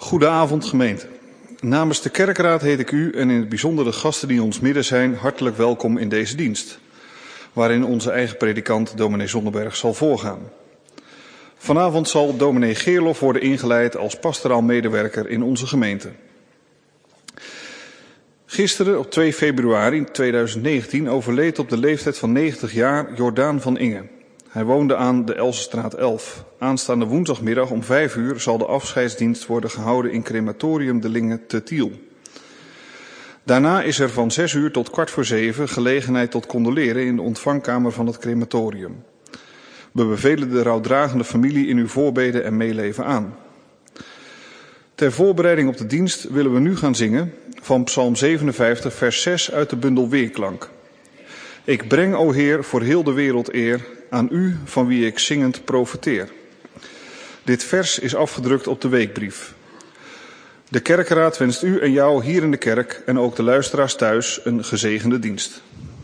Goedenavond gemeente. Namens de kerkraad heet ik u en in het bijzonder de gasten die in ons midden zijn hartelijk welkom in deze dienst, waarin onze eigen predikant dominee Zonderberg zal voorgaan. Vanavond zal dominee Geerlof worden ingeleid als pastoraal medewerker in onze gemeente. Gisteren, op 2 februari 2019, overleed op de leeftijd van 90 jaar Jordaan van Inge. Hij woonde aan de Elsenstraat 11. Aanstaande woensdagmiddag om 5 uur zal de afscheidsdienst worden gehouden in crematorium De Linge te Tiel. Daarna is er van 6 uur tot 6:15 gelegenheid tot condoleren in de ontvangkamer van het crematorium. We bevelen de rouwdragende familie in uw voorbeden en meeleven aan. Ter voorbereiding op de dienst willen we nu gaan zingen van Psalm 57, vers 6 uit de bundel Weerklank. Ik breng, o Heer, voor heel de wereld eer aan u, van wie ik zingend profeteer. Dit vers is afgedrukt op de weekbrief. De kerkraad wenst u en jou hier in de kerk en ook de luisteraars thuis een gezegende dienst.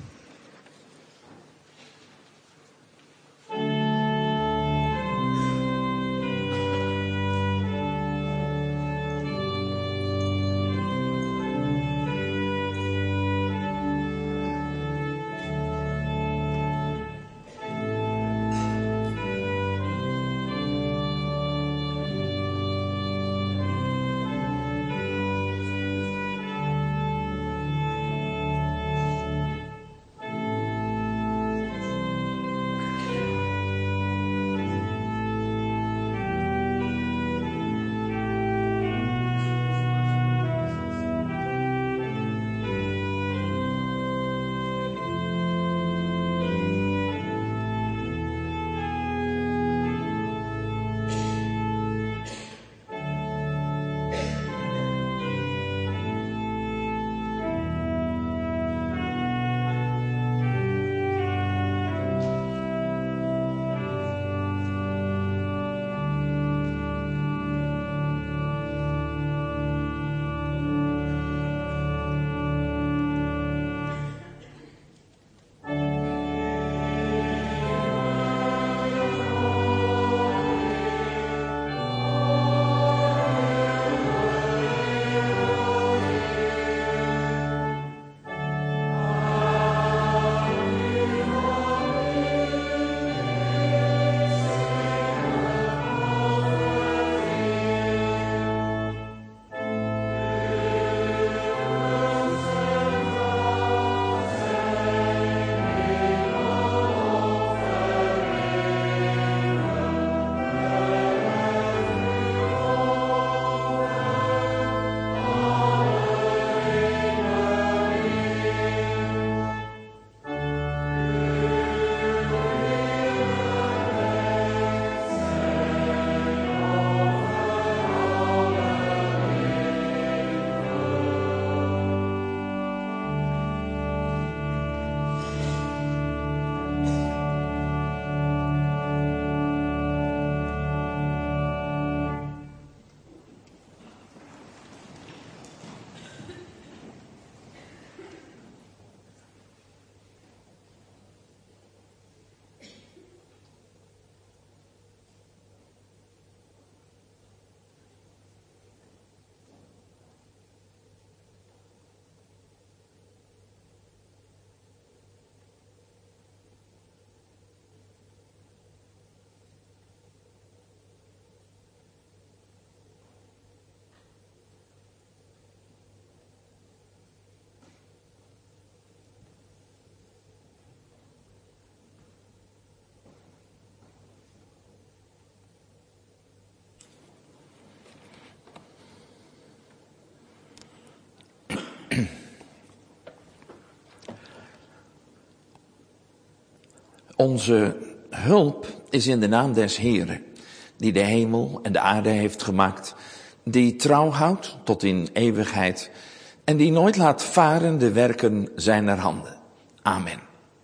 Onze hulp is in de naam des Heeren, die de hemel en de aarde heeft gemaakt, die trouw houdt tot in eeuwigheid en die nooit laat varen de werken zijner handen. Amen.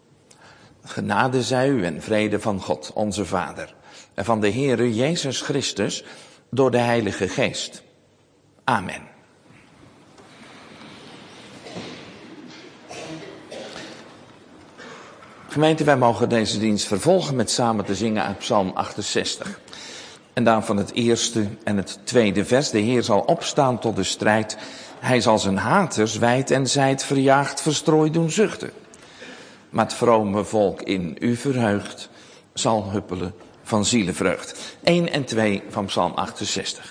Genade zij u en vrede van God, onze Vader, en van de Heere Jezus Christus door de Heilige Geest. Amen. Gemeente, wij mogen deze dienst vervolgen met samen te zingen uit Psalm 68. En daarvan het eerste en het tweede vers. De Heer zal opstaan tot de strijd. Hij zal zijn haters wijd en zijd verjaagd verstrooid doen zuchten. Maar het vrome volk in u verheugt zal huppelen van zielenvreugd. 1 en 2 van Psalm 68.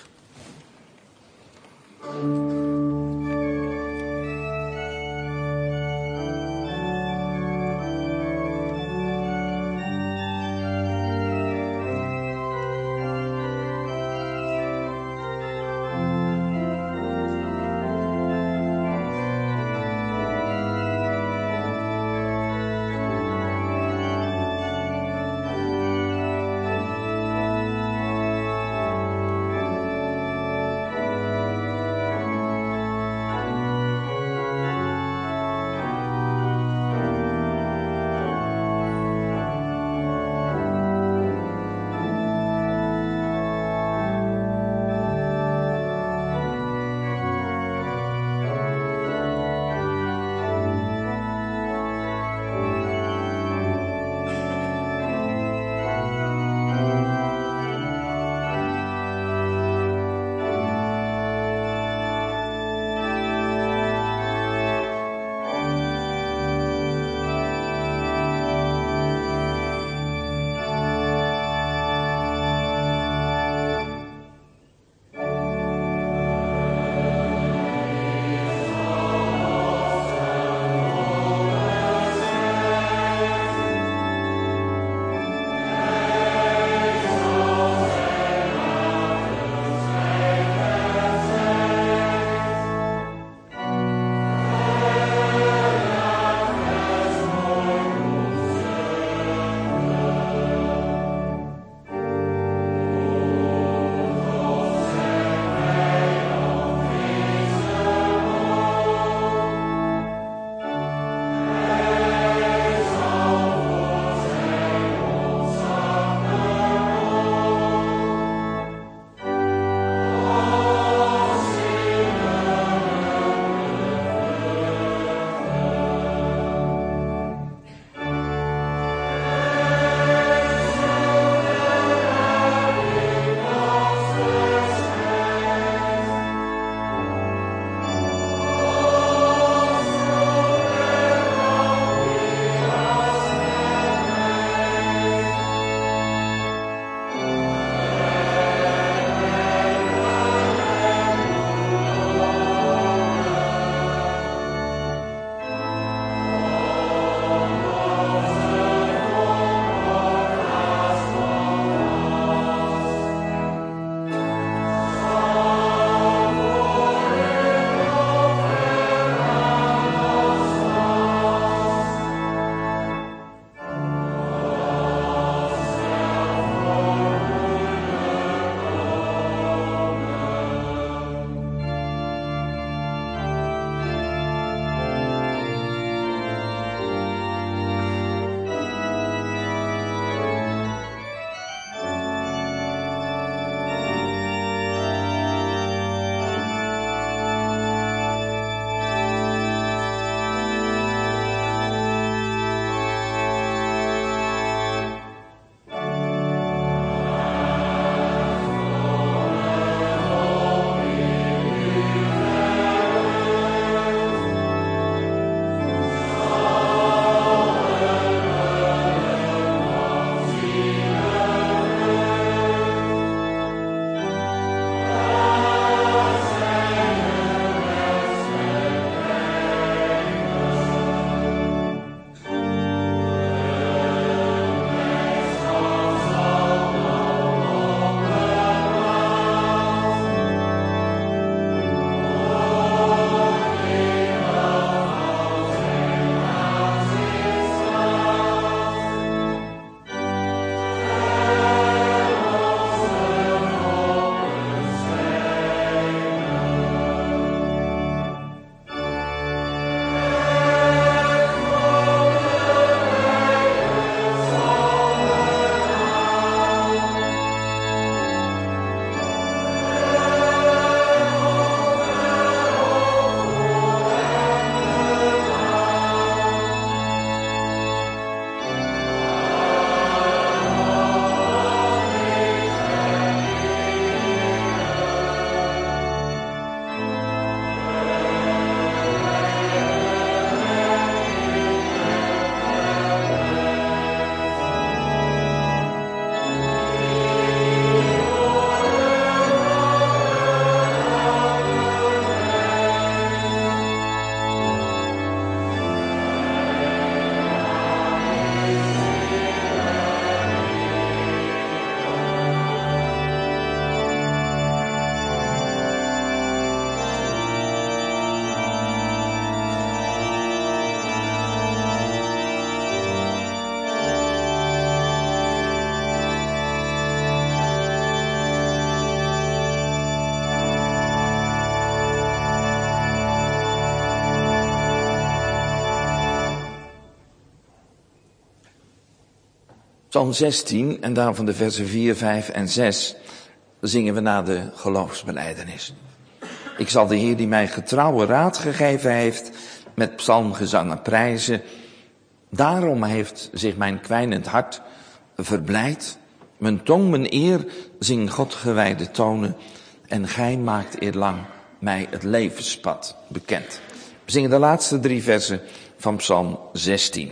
Psalm 16 en daarvan de versen 4, 5 en 6 zingen we na de geloofsbelijdenis. Ik zal de Heer die mij getrouwe raad gegeven heeft met psalmgezangen prijzen. Daarom heeft zich mijn kwijnend hart verblijd. Mijn tong, mijn eer, zing God gewijde tonen. En gij maakt eerlang mij het levenspad bekend. We zingen de laatste 3 versen van Psalm 16.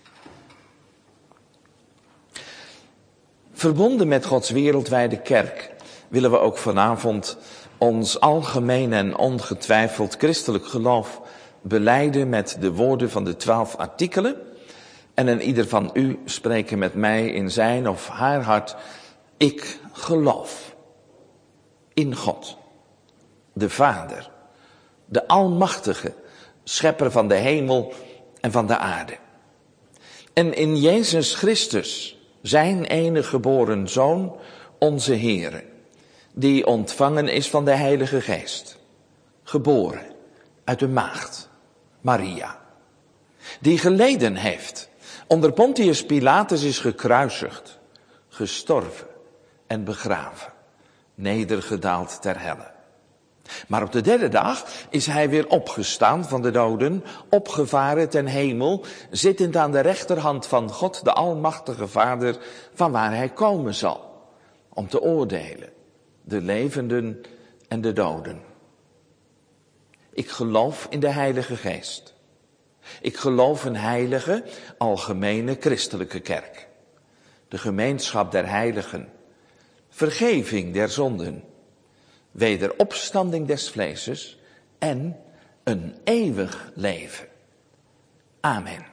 Verbonden met Gods wereldwijde kerk willen we ook vanavond ons algemeen en ongetwijfeld christelijk geloof belijden met de woorden van de 12 artikelen. En een ieder van u spreken met mij in zijn of haar hart: ik geloof in God, de Vader, de Almachtige, schepper van de hemel en van de aarde. En in Jezus Christus, zijn enige geboren Zoon, onze Heere, die ontvangen is van de Heilige Geest, geboren uit de maagd Maria, die geleden heeft, onder Pontius Pilatus is gekruisigd, gestorven en begraven, nedergedaald ter helle. Maar op de 3e dag is hij weer opgestaan van de doden, opgevaren ten hemel, zittend aan de rechterhand van God, de Almachtige Vader, van waar hij komen zal, om te oordelen, de levenden en de doden. Ik geloof in de Heilige Geest. Ik geloof een heilige, algemene christelijke kerk. De gemeenschap der heiligen, vergeving der zonden, wederopstanding des vleeses en een eeuwig leven. Amen.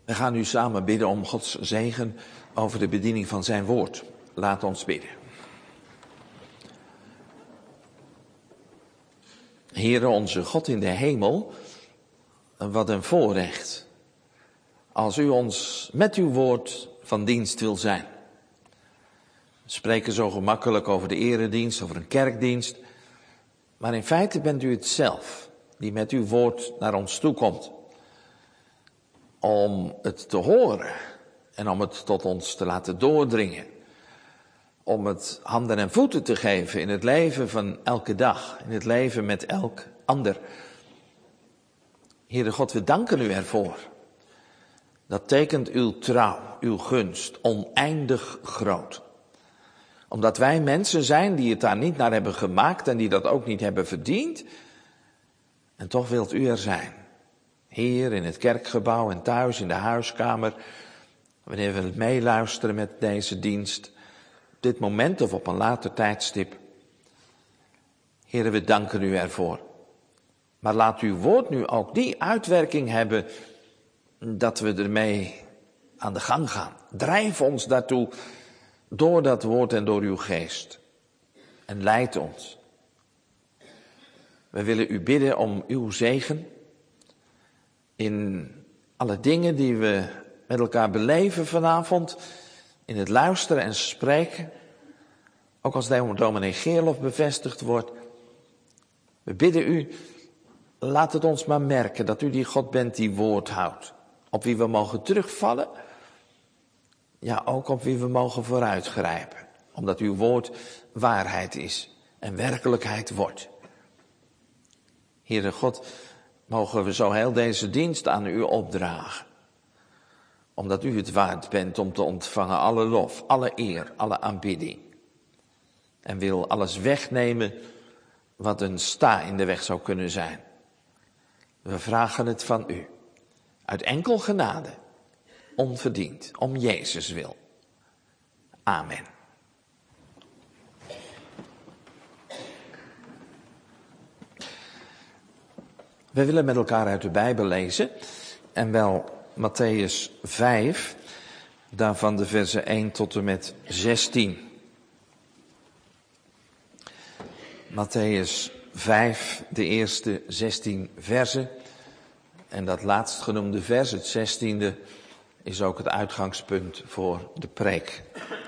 We gaan nu samen bidden om Gods zegen over de bediening van zijn woord. Laat ons bidden. Heere onze God in de hemel, wat een voorrecht als u ons met uw woord van dienst wil zijn. We spreken zo gemakkelijk over de eredienst, over een kerkdienst, maar in feite bent u het zelf die met uw woord naar ons toe komt. Om het te horen en om het tot ons te laten doordringen. Om het handen en voeten te geven in het leven van elke dag, in het leven met elk ander. Heere God, we danken u ervoor. Dat tekent uw trouw, uw gunst, oneindig groot. Omdat wij mensen zijn die het daar niet naar hebben gemaakt en die dat ook niet hebben verdiend. En toch wilt u er zijn. Hier in het kerkgebouw en thuis in de huiskamer. Wanneer we meeluisteren met deze dienst. Op dit moment of op een later tijdstip. Heere, we danken u ervoor. Maar laat uw woord nu ook die uitwerking hebben dat we ermee aan de gang gaan. Drijf ons daartoe door dat woord en door uw geest. En leid ons. We willen u bidden om uw zegen in alle dingen die we met elkaar beleven vanavond. In het luisteren en spreken. Ook als dominee Geerlof bevestigd wordt. We bidden u, laat het ons maar merken dat u die God bent die woord houdt. Op wie we mogen terugvallen. Ja, ook op wie we mogen vooruitgrijpen. Omdat uw woord waarheid is en werkelijkheid wordt. Heere God, mogen we zo heel deze dienst aan u opdragen. Omdat u het waard bent om te ontvangen alle lof, alle eer, alle aanbidding. En wil alles wegnemen wat een sta in de weg zou kunnen zijn. We vragen het van u. Uit enkel genade. Onverdiend. Om Jezus wil. Amen. We willen met elkaar uit de Bijbel lezen. En wel Mattheüs 5. Daarvan de versen 1 tot en met 16. Mattheüs 5, de eerste 16 versen. En dat laatstgenoemde vers, het 16e, is ook het uitgangspunt voor de preek.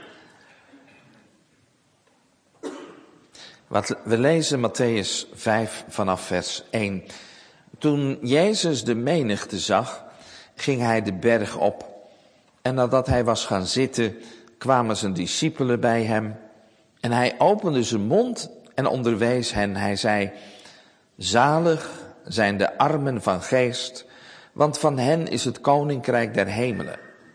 We lezen Mattheüs 5 vanaf vers 1. Toen Jezus de menigte zag, ging hij de berg op. En nadat hij was gaan zitten, kwamen zijn discipelen bij hem. En hij opende zijn mond en onderwees hen. Hij zei, zalig zijn de armen van geest, want van hen is het koninkrijk der hemelen.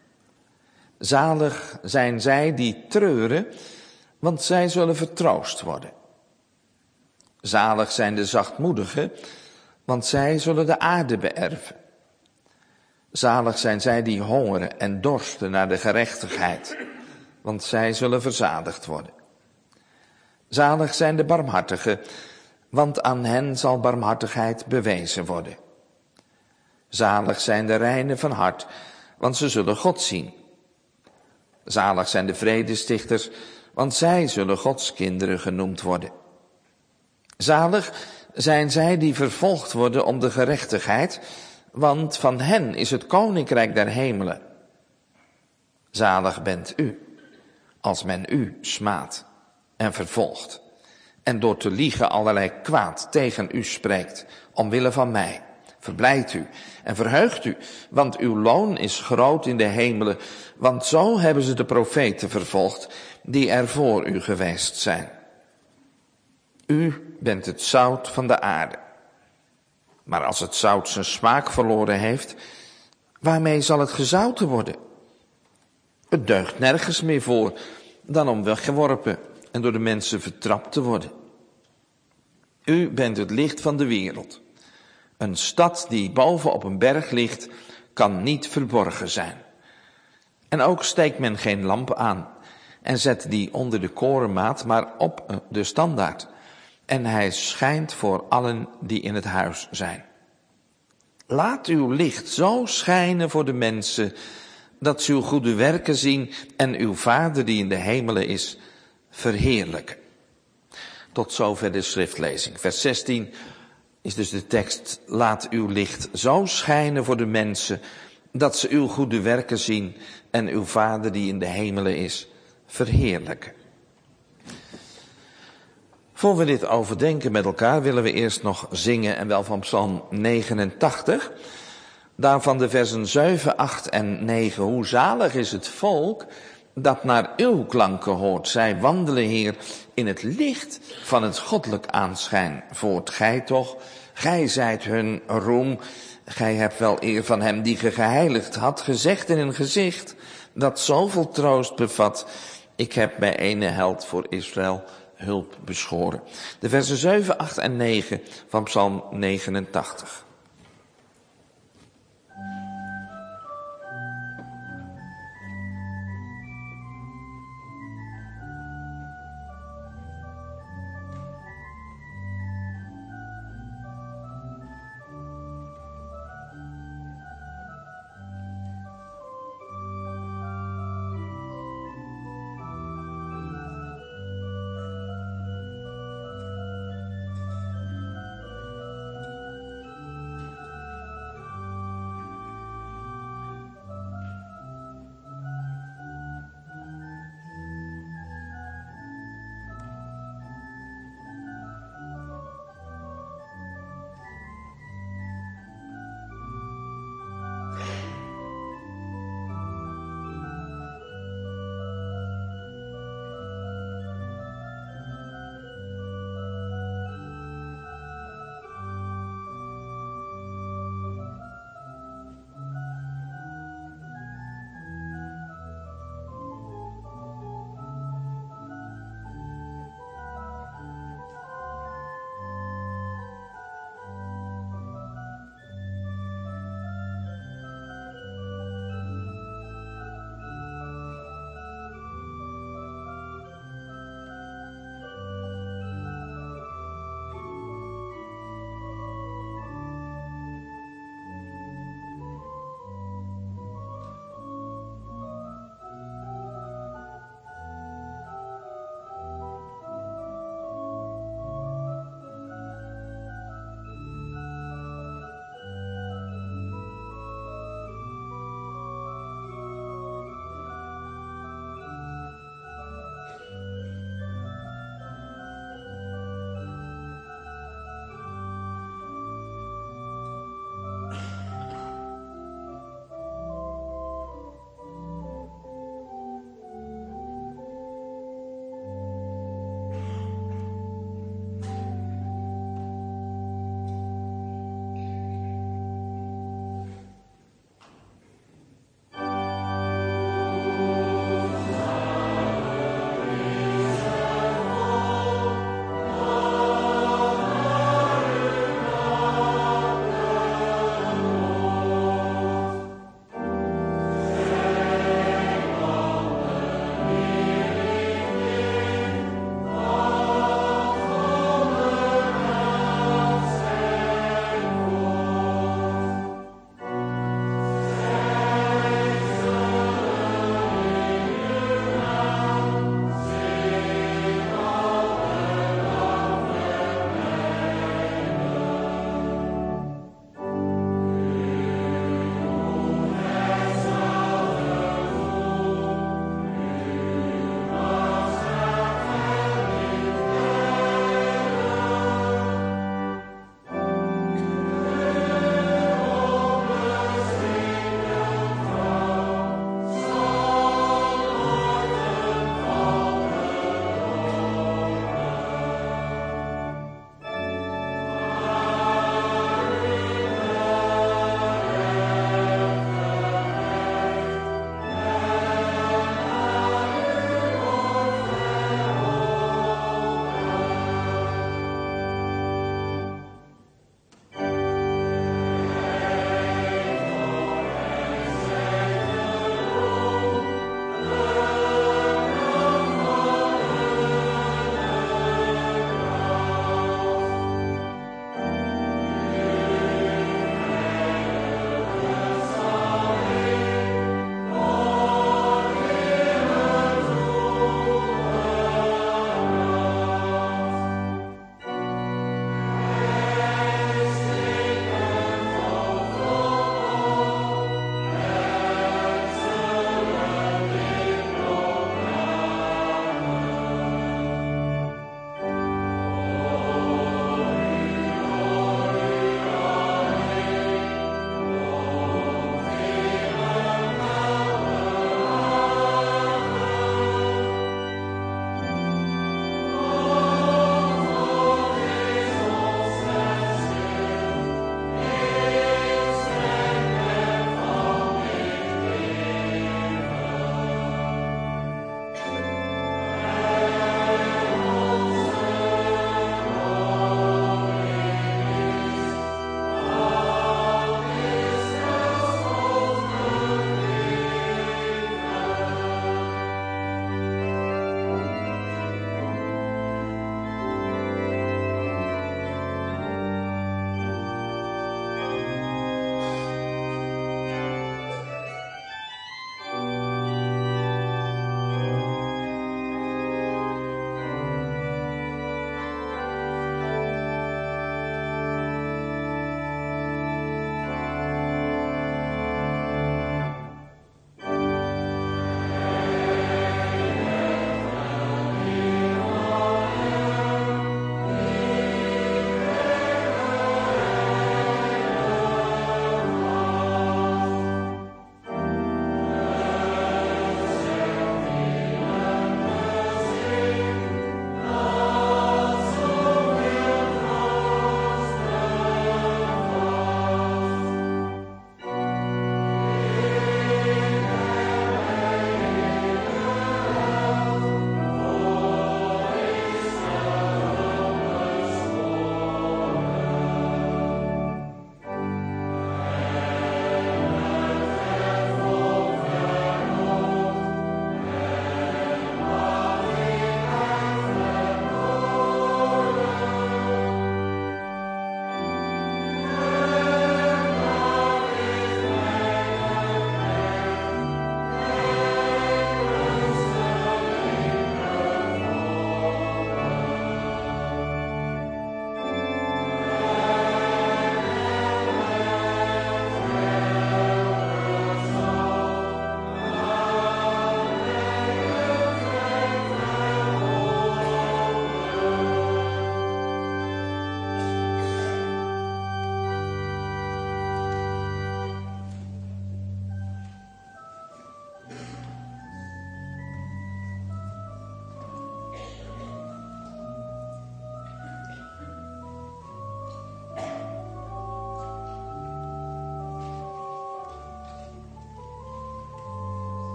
Zalig zijn zij die treuren, want zij zullen vertroost worden. Zalig zijn de zachtmoedigen, want zij zullen de aarde beërven. Zalig zijn zij die hongeren en dorsten naar de gerechtigheid, want zij zullen verzadigd worden. Zalig zijn de barmhartigen, want aan hen zal barmhartigheid bewezen worden. Zalig zijn de reinen van hart, want ze zullen God zien. Zalig zijn de vredestichters, want zij zullen Gods kinderen genoemd worden. Zalig zijn zij die vervolgd worden om de gerechtigheid, want van hen is het koninkrijk der hemelen. Zalig bent u, als men u smaadt en vervolgt, en door te liegen allerlei kwaad tegen u spreekt, omwille van mij. Verblijdt u en verheugt u, want uw loon is groot in de hemelen, want zo hebben ze de profeten vervolgd, die er voor u geweest zijn. U bent het zout van de aarde. Maar als het zout zijn smaak verloren heeft, waarmee zal het gezouten worden? Het deugt nergens meer voor dan om weggeworpen en door de mensen vertrapt te worden. U bent het licht van de wereld. Een stad die boven op een berg ligt, kan niet verborgen zijn. En ook steekt men geen lamp aan en zet die onder de korenmaat, maar op de standaard. En hij schijnt voor allen die in het huis zijn. Laat uw licht zo schijnen voor de mensen, dat ze uw goede werken zien en uw Vader die in de hemelen is, verheerlijken. Tot zover de schriftlezing. Vers 16 is dus de tekst: laat uw licht zo schijnen voor de mensen, dat ze uw goede werken zien en uw Vader die in de hemelen is, verheerlijken. Voor we dit overdenken met elkaar willen we eerst nog zingen, en wel van Psalm 89. Daarvan de versen 7, 8 en 9. Hoe zalig is het volk dat naar uw klanken hoort. Zij wandelen, Heer, in het licht van het goddelijk aanschijn. Voort gij toch, gij zijt hun roem. Gij hebt wel eer van hem die ge geheiligd had, gezegd in een gezicht dat zoveel troost bevat. Ik heb bij ene held voor Israël hulp beschoren. De versen 7, 8 en 9 van Psalm 89.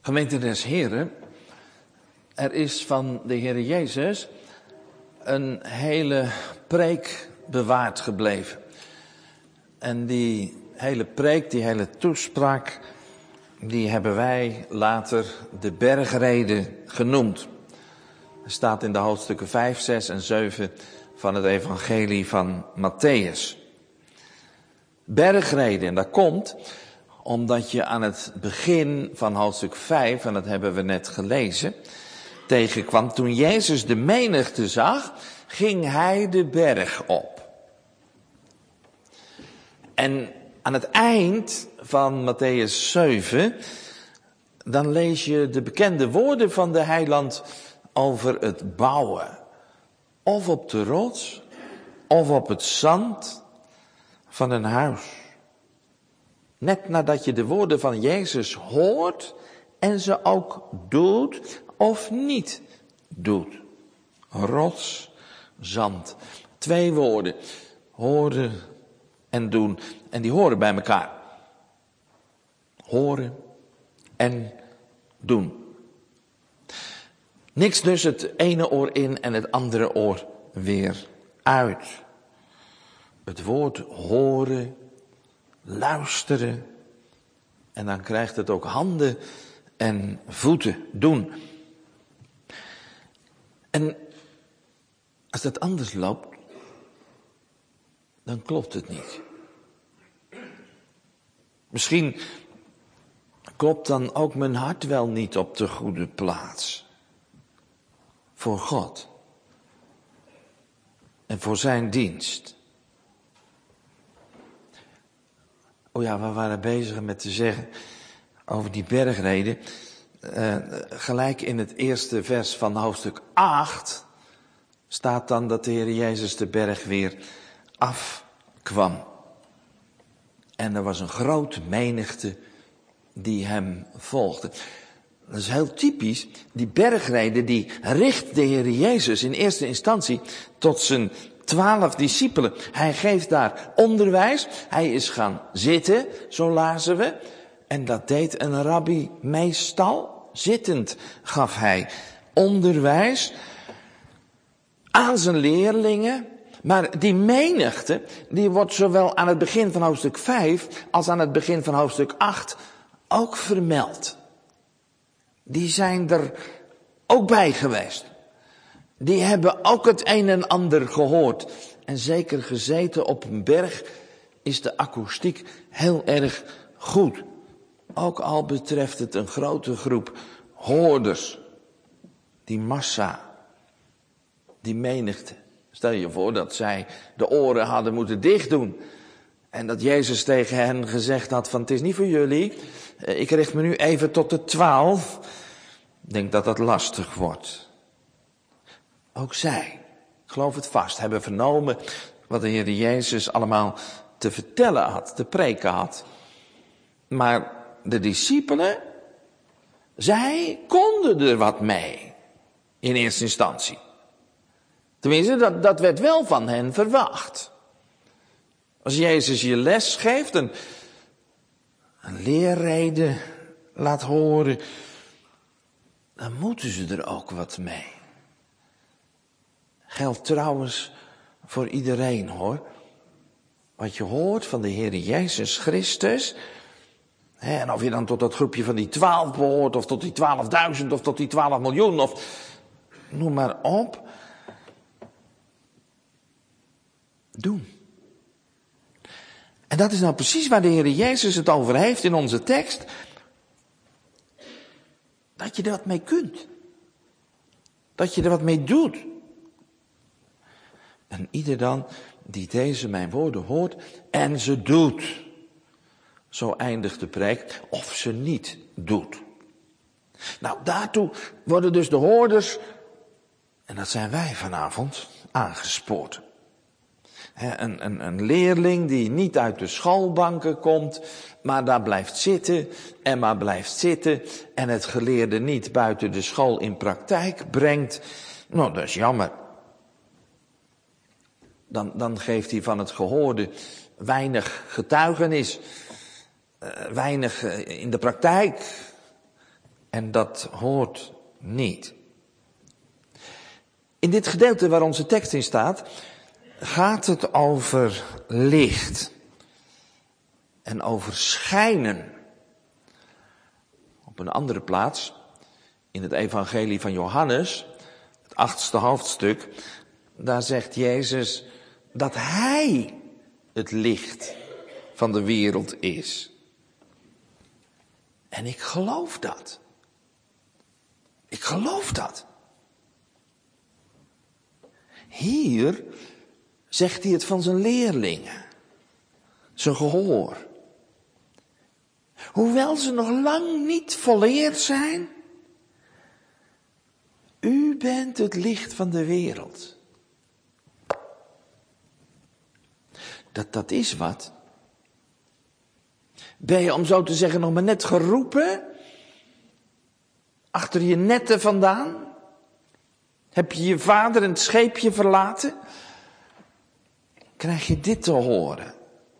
Gemeente des Heren, er is van de Heer Jezus een hele preek bewaard gebleven. En die hele preek, die hele toespraak, die hebben wij later de bergrede genoemd. Er staat in de hoofdstukken 5, 6 en 7 van het evangelie van Matthäus. Bergrede, en dat komt omdat je aan het begin van hoofdstuk 5, en dat hebben we net gelezen, tegenkwam. Toen Jezus de menigte zag, ging hij de berg op. En aan het eind van Matthäus 7, dan lees je de bekende woorden van de heiland over het bouwen. Of op de rots, of op het zand van een huis. Net nadat je de woorden van Jezus hoort en ze ook doet of niet doet. Rots, zand. 2 woorden. Horen en doen. En die horen bij elkaar. Horen en doen. Niks dus het ene oor in en het andere oor weer uit. Het woord horen, luisteren. En dan krijgt het ook handen en voeten doen. En als dat anders loopt, dan klopt het niet. Misschien klopt dan ook mijn hart wel niet op de goede plaats. Voor God. En voor zijn dienst. Oh ja, we waren bezig met te zeggen over die bergrede. Gelijk in het eerste vers van hoofdstuk 8 staat dan dat de Heer Jezus de berg weer afkwam. En er was een grote menigte die hem volgde. Dat is heel typisch. Die bergrede die richt de Heer Jezus in eerste instantie tot zijn 12 discipelen. Hij geeft daar onderwijs. Hij is gaan zitten, zo lazen we. En dat deed een rabbi meestal. Zittend gaf hij onderwijs aan zijn leerlingen. Maar die menigte, die wordt zowel aan het begin van hoofdstuk 5 als aan het begin van hoofdstuk 8 ook vermeld. Die zijn er ook bij geweest. Die hebben ook het een en ander gehoord. En zeker gezeten op een berg is de akoestiek heel erg goed. Ook al betreft het een grote groep hoorders. Die massa, die menigte. Stel je voor dat zij de oren hadden moeten dichtdoen. En dat Jezus tegen hen gezegd had van het is niet voor jullie. Ik richt me nu even tot de 12. Ik denk dat dat lastig wordt. Ook zij, ik geloof het vast, hebben vernomen wat de Heer Jezus allemaal te vertellen had, te preken had. Maar de discipelen, zij konden er wat mee. In eerste instantie. Tenminste, dat werd wel van hen verwacht. Als Jezus je les geeft, een leerrede laat horen, dan moeten ze er ook wat mee. Geldt trouwens voor iedereen hoor. Wat je hoort van de Heer Jezus Christus. En of je dan tot dat groepje van die 12 behoort, of tot die 12.000, of tot die 12 miljoen, of noem maar op. Doen. En dat is nou precies waar de Heer Jezus het over heeft in onze tekst. Dat je er wat mee kunt. Dat je er wat mee doet. En ieder dan die deze mijn woorden hoort en ze doet. Zo eindigt de preek, of ze niet doet. Nou, daartoe worden dus de hoorders, en dat zijn wij vanavond, aangespoord. Een leerling die niet uit de schoolbanken komt, maar daar blijft zitten en maar blijft zitten en het geleerde niet buiten de school in praktijk brengt. Nou, dat is jammer. Dan geeft hij van het gehoorde weinig getuigenis, weinig in de praktijk. En dat hoort niet. In dit gedeelte waar onze tekst in staat, gaat het over licht. En over schijnen. Op een andere plaats, in het evangelie van Johannes, het 8e hoofdstuk, daar zegt Jezus dat Hij het licht van de wereld is. En ik geloof dat. Ik geloof dat. Hier zegt hij het van zijn leerlingen, zijn gehoor. Hoewel ze nog lang niet volleerd zijn, u bent het licht van de wereld. Dat is wat. Ben je, om zo te zeggen, nog maar net geroepen? Achter je netten vandaan? Heb je je vader en het scheepje verlaten? Krijg je dit te horen?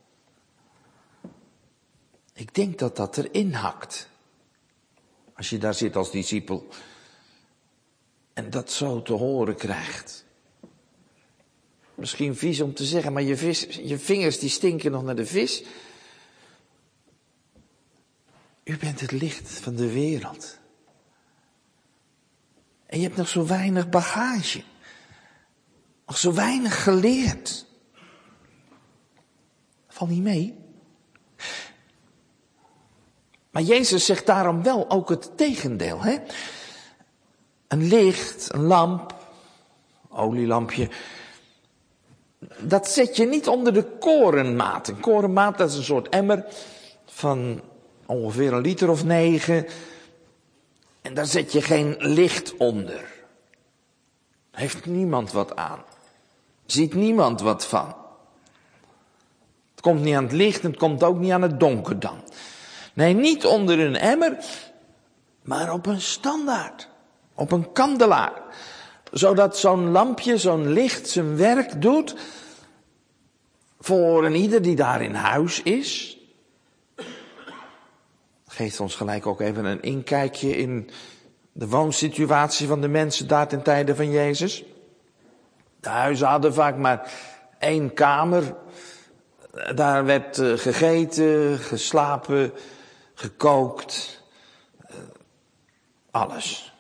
Ik denk dat dat erin hakt. Als je daar zit als discipel. En dat zo te horen krijgt. Misschien vies om te zeggen, maar je vingers die stinken nog naar de vis. U bent het licht van de wereld. En je hebt nog zo weinig bagage. Nog zo weinig geleerd. Valt niet mee. Maar Jezus zegt daarom wel ook het tegendeel. Hè? Een licht, een lamp, olielampje. Dat zet je niet onder de korenmaat. Een korenmaat, dat is een soort emmer van ongeveer 1 liter of 9. En daar zet je geen licht onder. Heeft niemand wat aan. Ziet niemand wat van. Het komt niet aan het licht en het komt ook niet aan het donker dan. Nee, niet onder een emmer, maar op een standaard. Op een kandelaar. Zodat zo'n lampje, zo'n licht zijn werk doet voor een ieder die daar in huis is. Geeft ons gelijk ook even een inkijkje in de woonsituatie van de mensen daar ten tijde van Jezus. De huizen hadden vaak maar 1 kamer. Daar werd gegeten, geslapen, gekookt. Alles.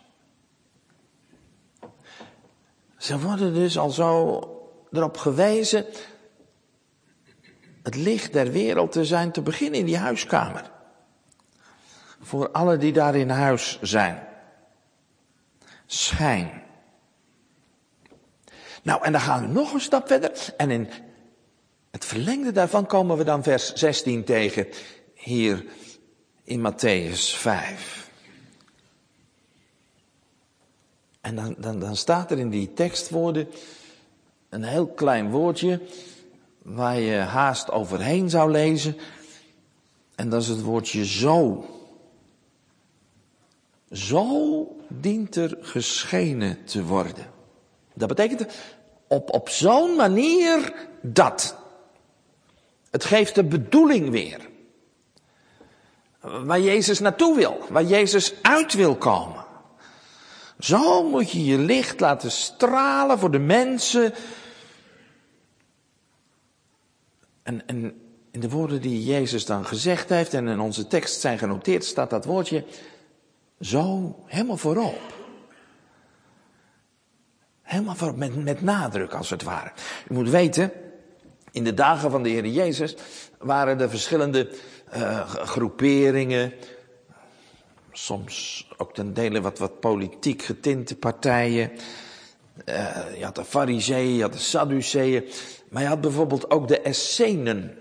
Ze worden dus al zo erop gewezen het licht der wereld te zijn, te beginnen in die huiskamer. Voor allen die daar in huis zijn. Schijn. Nou, en dan gaan we nog een stap verder. En in het verlengde daarvan komen we dan vers 16 tegen. Hier in Matthäus 5. En dan staat er in die tekstwoorden een heel klein woordje waar je haast overheen zou lezen. En dat is het woordje zo. Zo dient er geschenen te worden. Dat betekent op zo'n manier dat. Het geeft de bedoeling weer. Waar Jezus naartoe wil. Waar Jezus uit wil komen. Zo moet je je licht laten stralen voor de mensen. En in de woorden die Jezus dan gezegd heeft en in onze tekst zijn genoteerd, staat dat woordje zo helemaal voorop. Helemaal voorop, met nadruk als het ware. U moet weten, in de dagen van de Heer Jezus waren er verschillende groeperingen. Soms ook ten dele wat politiek getinte partijen. Je had de Farizeeën, je had de Sadduceeën. Maar je had bijvoorbeeld ook de Essenen.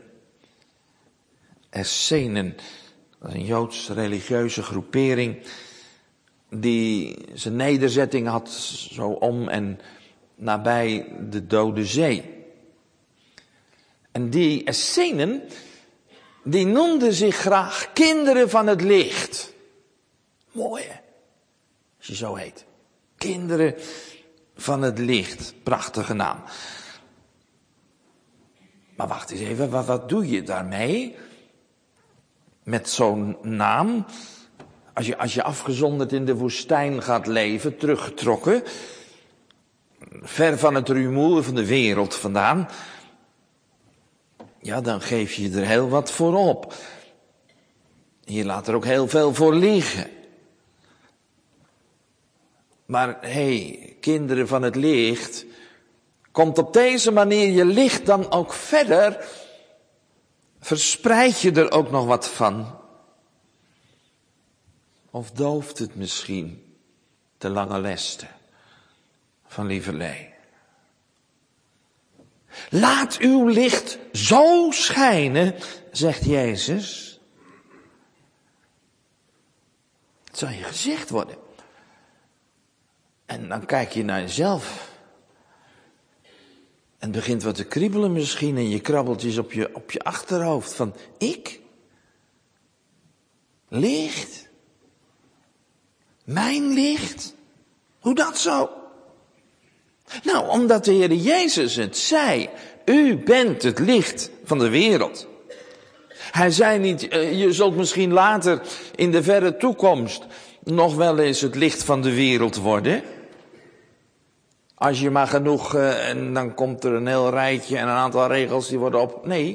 Essenen, dat is een Joods religieuze groepering die zijn nederzetting had zo om en nabij de Dode Zee. En die Essenen, die noemden zich graag kinderen van het licht. Mooi hè, als je zo heet. Kinderen van het licht, prachtige naam. Maar wacht eens even, wat doe je daarmee? Met zo'n naam, Als je afgezonderd in de woestijn gaat leven, teruggetrokken, ver van het rumoer van de wereld vandaan, ja, dan geef je er heel wat voor op. Je laat er ook heel veel voor liggen. Maar kinderen van het licht, komt op deze manier je licht dan ook verder? Verspreid je er ook nog wat van? Of dooft het misschien de lange lesten van lieverlee? Laat uw licht zo schijnen, zegt Jezus. Het zal je gezegd worden. En dan kijk je naar jezelf. En het begint wat te kriebelen misschien en je krabbelt eens op je achterhoofd van ik? Licht? Mijn licht? Hoe dat zo? Nou, omdat de Heer Jezus het zei. U bent het licht van de wereld. Hij zei niet, je zult misschien later in de verre toekomst nog wel eens het licht van de wereld worden. Als je maar genoeg, en dan komt er een heel rijtje en een aantal regels die worden op. Nee.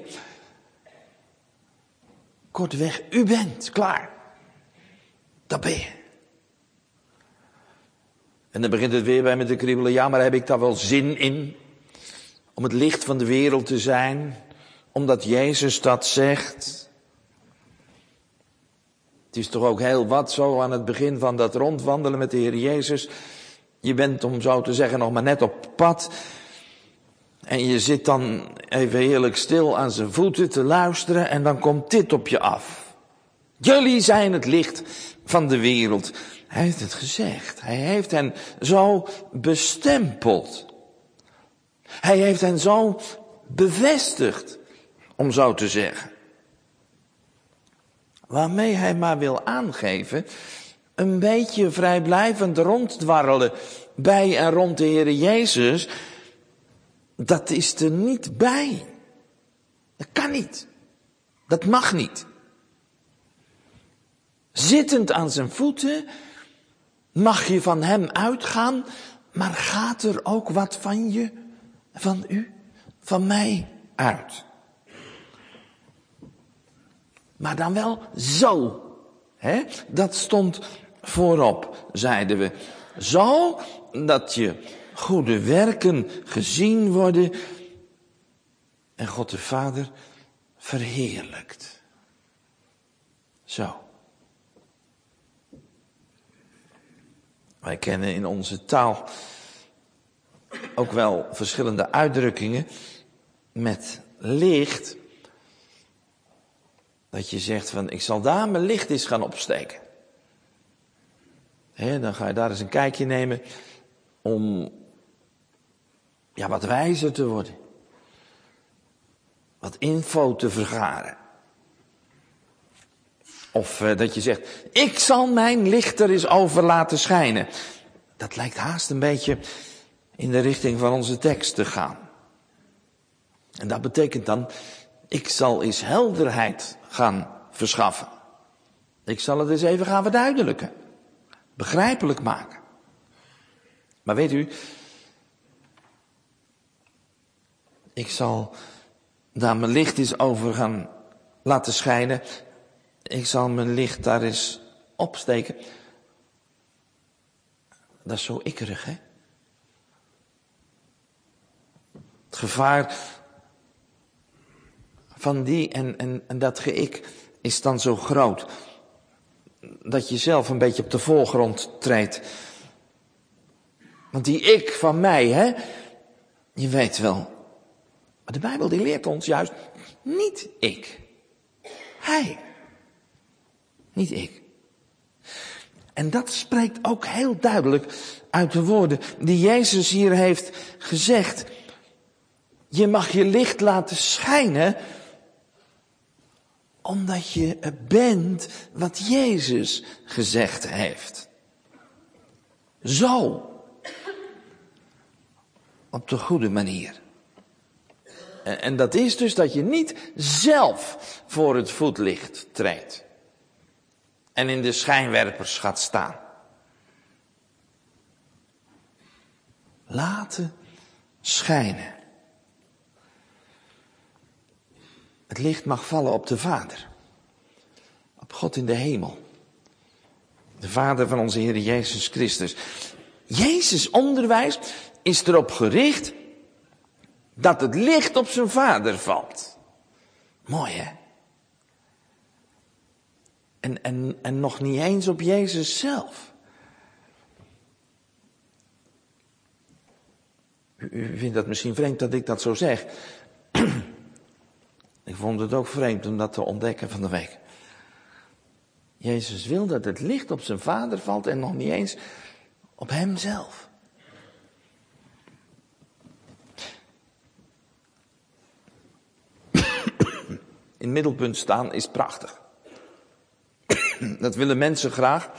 Kortweg, u bent klaar. Dat ben je. En dan begint het weer bij me te kriebelen. Ja, maar heb ik daar wel zin in? Om het licht van de wereld te zijn? Omdat Jezus dat zegt? Het is toch ook heel wat zo aan het begin van dat rondwandelen met de Heer Jezus. Je bent, om zo te zeggen, nog maar net op pad. En je zit dan even heerlijk stil aan zijn voeten te luisteren. En dan komt dit op je af. Jullie zijn het licht van de wereld. Hij heeft het gezegd. Hij heeft hen zo bestempeld. Hij heeft hen zo bevestigd, om zo te zeggen. Waarmee hij maar wil aangeven, een beetje vrijblijvend ronddwarrelen bij en rond de Heer Jezus, dat is er niet bij. Dat kan niet. Dat mag niet. Zittend aan zijn voeten mag je van hem uitgaan, maar gaat er ook wat van je, van u, van mij uit. Maar dan wel zo. Hè? Dat stond voorop, zeiden we. Zo dat je goede werken gezien worden en God de Vader verheerlijkt. Zo. Wij kennen in onze taal ook wel verschillende uitdrukkingen met licht. Dat je zegt van, ik zal daar mijn licht eens gaan opsteken. Dan ga je daar eens een kijkje nemen om wat wijzer te worden. Wat info te vergaren. Of dat je zegt, ik zal mijn licht er eens over laten schijnen. Dat lijkt haast een beetje in de richting van onze tekst te gaan. En dat betekent dan, ik zal eens helderheid gaan verschaffen. Ik zal het eens even gaan verduidelijken. Begrijpelijk maken. Maar weet u, ik zal daar mijn licht eens over gaan laten schijnen. Ik zal mijn licht daar eens opsteken. Dat is zo ikkerig, hè? Het gevaar van die en dat ge-ik is dan zo groot. Dat je zelf een beetje op de voorgrond treedt. Want die ik van mij, hè? Je weet wel. Maar de Bijbel die leert ons juist niet ik. Hij. Niet ik. En dat spreekt ook heel duidelijk uit de woorden die Jezus hier heeft gezegd. Je mag je licht laten schijnen, omdat je bent wat Jezus gezegd heeft. Zo. Op de goede manier. En dat is dus dat je niet zelf voor het voetlicht treedt. en in de schijnwerpers gaat staan. Laten schijnen. Het licht mag vallen op de Vader. Op God in de hemel. De Vader van onze Heer Jezus Christus. Jezus' onderwijs is erop gericht dat het licht op zijn Vader valt. Mooi, hè? En nog niet eens op Jezus zelf. U vindt dat misschien vreemd dat ik dat zo zeg. Ik vond het ook vreemd om dat te ontdekken van de week. Jezus wil dat het licht op zijn Vader valt en nog niet eens op hemzelf. In het middelpunt staan is prachtig. Dat willen mensen graag.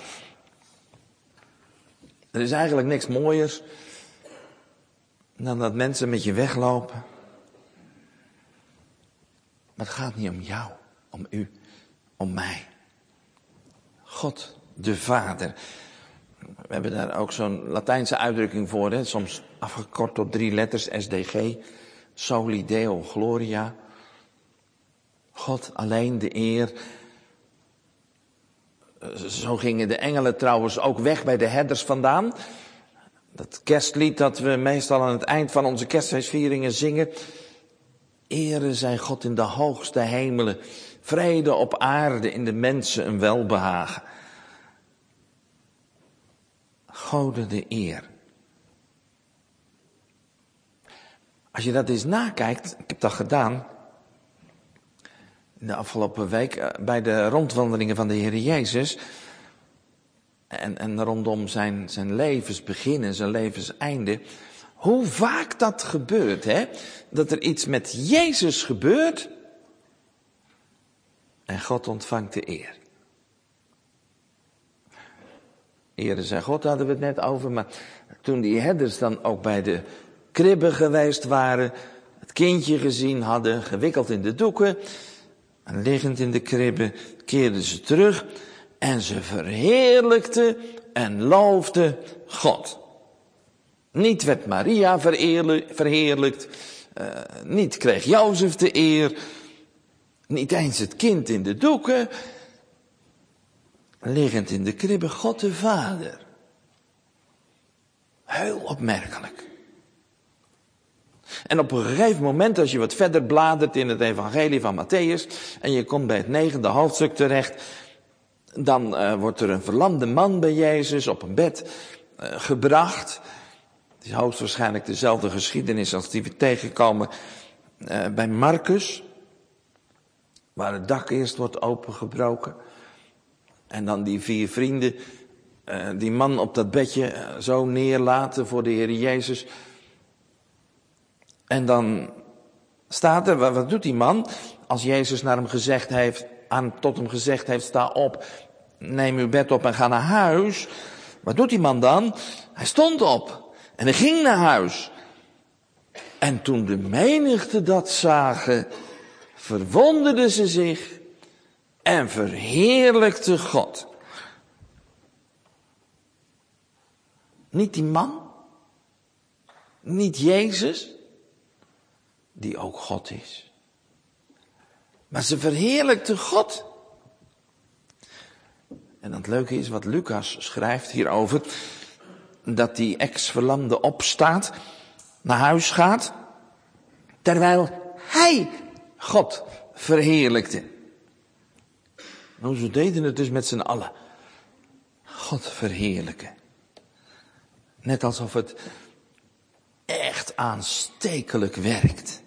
Er is eigenlijk niks mooiers dan dat mensen met je weglopen. Maar het gaat niet om jou, om u, om mij. God, de Vader. We hebben daar ook zo'n Latijnse uitdrukking voor, hè? Soms afgekort tot 3 letters, SDG. Soli Deo Gloria. God alleen de eer. Zo gingen de engelen trouwens ook weg bij de herders vandaan. Dat kerstlied dat we meestal aan het eind van onze kerstfeestvieringen zingen. Ere zij God in de hoogste hemelen. Vrede op aarde, in de mensen een welbehagen. Gode de eer. Als je dat eens nakijkt, ik heb dat gedaan in de afgelopen week bij de rondwandelingen van de Heer Jezus. En rondom zijn levensbegin en zijn levenseinde. Hoe vaak dat gebeurt, hè? Dat er iets met Jezus gebeurt. En God ontvangt de eer. Ere zij God, hadden we het net over. Maar toen die herders dan ook bij de kribben geweest waren. Het kindje gezien hadden, gewikkeld in de doeken. En liggend in de kribben keerden ze terug. En ze verheerlijkten en loofden God. Niet werd Maria verheerlijkt. Niet kreeg Jozef de eer. Niet eens het kind in de doeken. Liggend in de kribben, God de Vader. Heel opmerkelijk. En op een gegeven moment, als je wat verder bladert in het evangelie van Matthäus. En je komt bij het 9e hoofdstuk terecht. Dan wordt er een verlamde man bij Jezus op een bed gebracht. Het is hoogstwaarschijnlijk dezelfde geschiedenis als die we tegenkomen bij Marcus. Waar het dak eerst wordt opengebroken. En dan die 4 vrienden die man op dat bedje zo neerlaten voor de Heer Jezus. En dan staat er, wat doet die man? Als Jezus naar hem gezegd heeft, tot hem gezegd heeft, sta op, neem uw bed op en ga naar huis. Wat doet die man dan? Hij stond op en hij ging naar huis. En toen de menigte dat zagen, verwonderden ze zich en verheerlijkte God. Niet die man, niet Jezus, die ook God is. Maar ze verheerlijkte God. En het leuke is wat Lucas schrijft hierover, dat die ex-verlamde opstaat, naar huis gaat, terwijl hij God verheerlijkte. Nou, ze deden het dus met z'n allen. God verheerlijken. Net alsof het echt aanstekelijk werkt.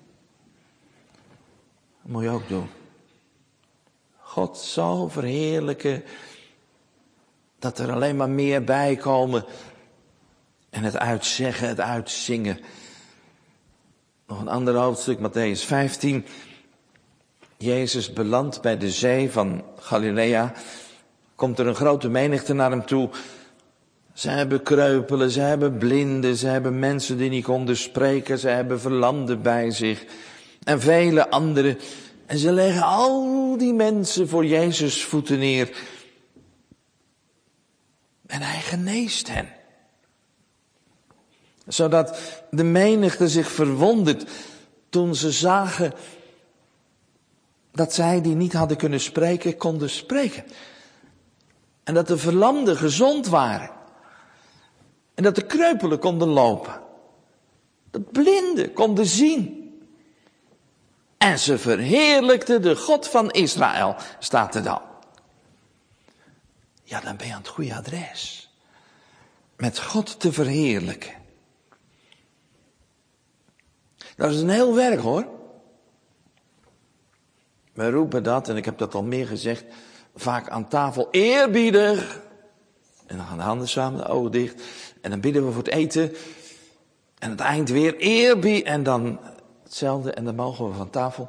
Dat moet je ook doen. God zo verheerlijken dat er alleen maar meer bij komen. En het uitzeggen, het uitzingen. Nog een ander hoofdstuk, Matthäus 15. Jezus belandt bij de zee van Galilea. Komt er een grote menigte naar hem toe. Ze hebben kreupelen, ze hebben blinden, ze hebben mensen die niet konden spreken. Ze hebben verlamden bij zich. En vele anderen. En ze leggen al die mensen voor Jezus voeten neer. En hij geneest hen. Zodat de menigte zich verwondert toen ze zagen dat zij die niet hadden kunnen spreken, konden spreken. En dat de verlamden gezond waren. En dat de kreupelen konden lopen. Dat blinden konden zien. En ze verheerlijkten de God van Israël, staat er dan. Ja, dan ben je aan het goede adres. Met God te verheerlijken. Dat is een heel werk hoor. We roepen dat, en ik heb dat al meer gezegd, vaak aan tafel, eerbiedig. En dan gaan de handen samen, de ogen dicht. En dan bidden we voor het eten. En het eind weer eerbiedig. En dan hetzelfde, en dan mogen we van tafel.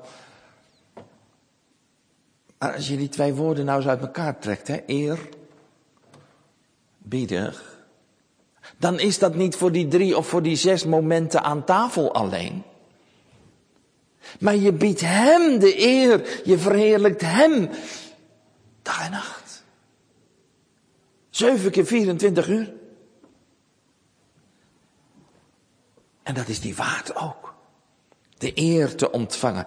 Maar als je die twee woorden nou eens uit elkaar trekt, hè, eerbiedig. Dan is dat niet voor die 3 of voor die 6 momenten aan tafel alleen. Maar je biedt hem de eer, je verheerlijkt hem dag en nacht. 7 keer 24 uur. En dat is die waard ook. De eer te ontvangen.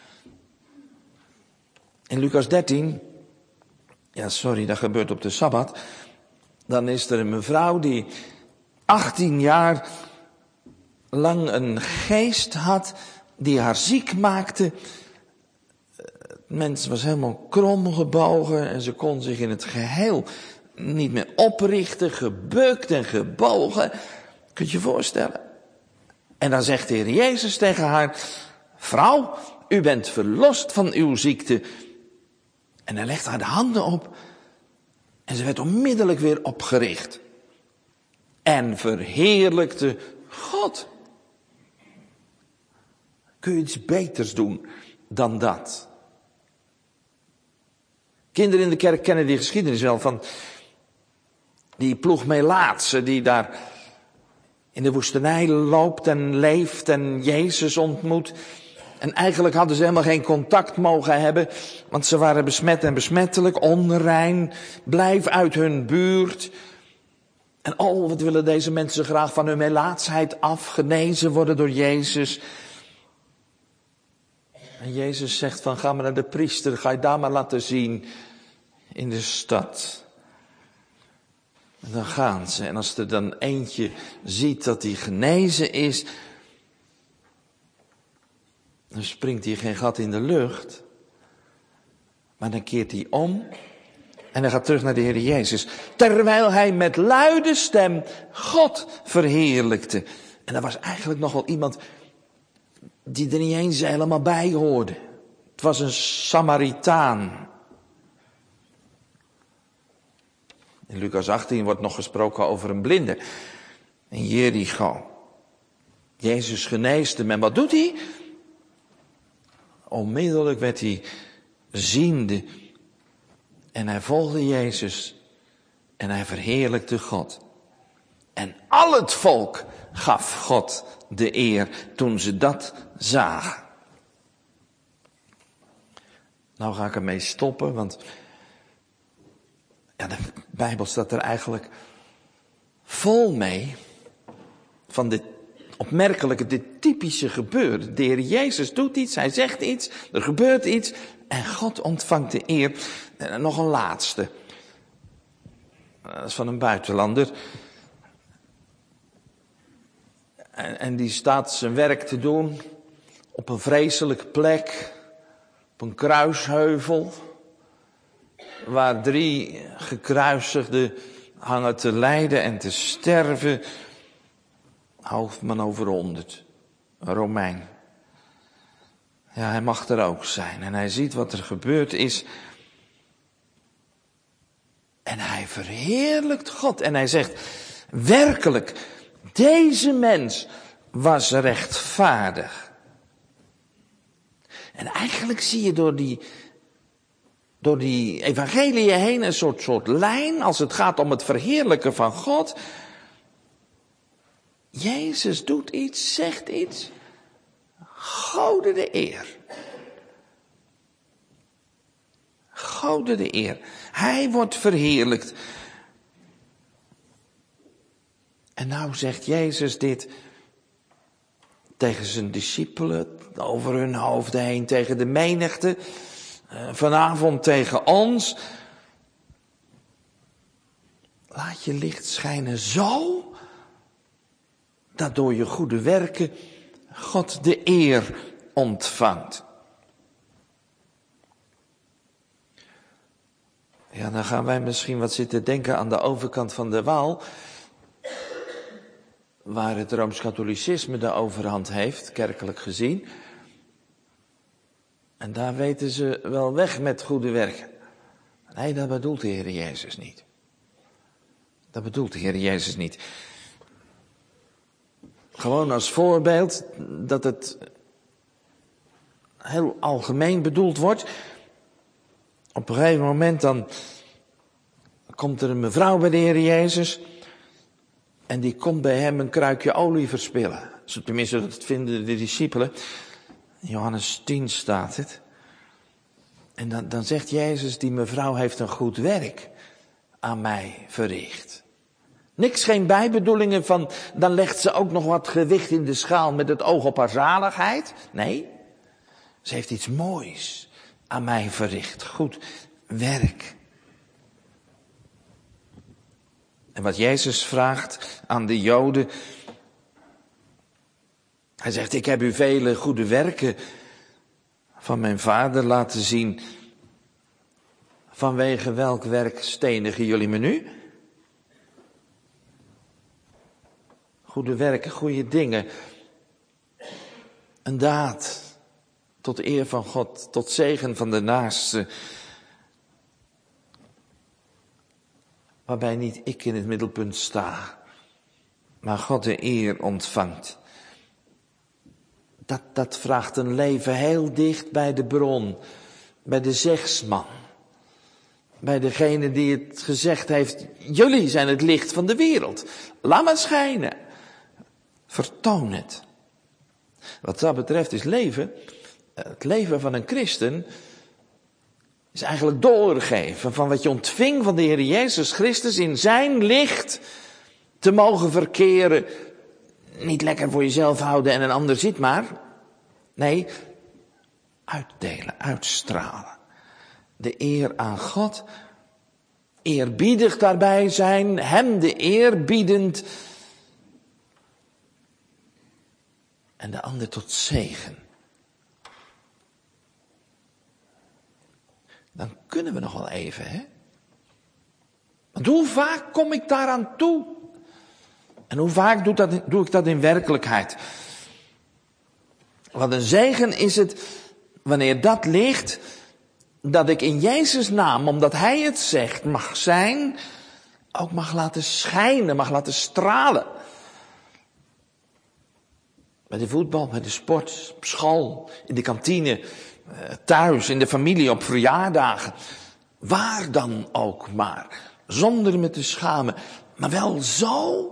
In Lucas 13, dat gebeurt op de Sabbat. Dan is er een mevrouw die 18 jaar lang een geest had die haar ziek maakte. Het mens was helemaal kromgebogen en ze kon zich in het geheel niet meer oprichten, gebukt en gebogen. Kun je je voorstellen? En dan zegt de Heer Jezus tegen haar: vrouw, u bent verlost van uw ziekte. En hij legt haar de handen op en ze werd onmiddellijk weer opgericht. En verheerlijkte God. Kun je iets beters doen dan dat? Kinderen in de kerk kennen die geschiedenis wel van die ploeg Melaatse die daar in de woestenij loopt en leeft en Jezus ontmoet. En eigenlijk hadden ze helemaal geen contact mogen hebben, want ze waren besmet en besmettelijk, onrein, blijf uit hun buurt. En wat willen deze mensen graag van hun melaatsheid af, genezen worden door Jezus. En Jezus zegt van, ga maar naar de priester, ga je daar maar laten zien in de stad. En dan gaan ze, en als er dan eentje ziet dat hij genezen is, dan springt hij geen gat in de lucht, maar dan keert hij om en hij gaat terug naar de Heer Jezus. Terwijl hij met luide stem God verheerlijkte. En er was eigenlijk nog wel iemand die er niet eens helemaal bij hoorde. Het was een Samaritaan. In Lucas 18 wordt nog gesproken over een blinde in Jericho. Jezus geneest hem en wat doet hij? Onmiddellijk werd hij ziende en hij volgde Jezus en hij verheerlijkte God. En al het volk gaf God de eer toen ze dat zagen. Nou ga ik ermee stoppen, want de Bijbel staat er eigenlijk vol mee van dit opmerkelijke, dit typische gebeuren. De Heer Jezus doet iets, hij zegt iets, er gebeurt iets en God ontvangt de eer. En nog een laatste. Dat is van een buitenlander. En die staat zijn werk te doen op een vreselijke plek, op een kruisheuvel, waar 3 gekruisigden hangen te lijden en te sterven. Hoofdman over 100, een Romein. Ja, hij mag er ook zijn en hij ziet wat er gebeurd is. En hij verheerlijkt God en hij zegt, werkelijk, deze mens was rechtvaardig. En eigenlijk zie je door die evangelie heen een soort lijn als het gaat om het verheerlijken van God. Jezus doet iets, zegt iets. Gode de eer. Gode de eer. Hij wordt verheerlijkt. En nou zegt Jezus dit tegen zijn discipelen, over hun hoofden heen, tegen de menigte, vanavond tegen ons. Laat je licht schijnen zo, dat door je goede werken God de eer ontvangt. Ja, dan gaan wij misschien wat zitten denken aan de overkant van de Waal, waar het Rooms-Katholicisme de overhand heeft, kerkelijk gezien. En daar weten ze wel weg met goede werken. Nee, dat bedoelt de Heer Jezus niet. Dat bedoelt de Heer Jezus niet. Gewoon als voorbeeld dat het heel algemeen bedoeld wordt. Op een gegeven moment dan komt er een mevrouw bij de Heer Jezus. En die komt bij hem een kruikje olie verspillen. Tenminste, dat vinden de discipelen. In Johannes 10 staat het. En dan zegt Jezus, die mevrouw heeft een goed werk aan mij verricht. Niks, geen bijbedoelingen van, dan legt ze ook nog wat gewicht in de schaal met het oog op haar zaligheid. Nee, ze heeft iets moois aan mij verricht. Goed werk. En wat Jezus vraagt aan de Joden. Hij zegt, ik heb u vele goede werken van mijn vader laten zien. Vanwege welk werk stenigen jullie me nu? Goede werken, goede dingen. Een daad tot eer van God, tot zegen van de naaste. Waarbij niet ik in het middelpunt sta, maar God de eer ontvangt. Dat vraagt een leven heel dicht bij de bron, bij de zegsman. Bij degene die het gezegd heeft, jullie zijn het licht van de wereld. Laat maar schijnen. Vertoon het. Wat dat betreft is leven, het leven van een christen, is eigenlijk doorgeven van wat je ontving van de Heer Jezus Christus in zijn licht te mogen verkeren. Niet lekker voor jezelf houden en een ander ziet maar. Nee, uitdelen, uitstralen. De eer aan God, eerbiedig daarbij zijn, hem de eer biedend. En de ander tot zegen. Dan kunnen we nog wel even, hè? Want hoe vaak kom ik daaraan toe? En hoe vaak doe ik dat in werkelijkheid? Wat een zegen is het, wanneer dat ligt, dat ik in Jezus' naam, omdat Hij het zegt, mag zijn, ook mag laten schijnen, mag laten stralen. Bij de voetbal, bij de sport, op school, in de kantine, thuis, in de familie, op verjaardagen. Waar dan ook maar. Zonder me te schamen. Maar wel zo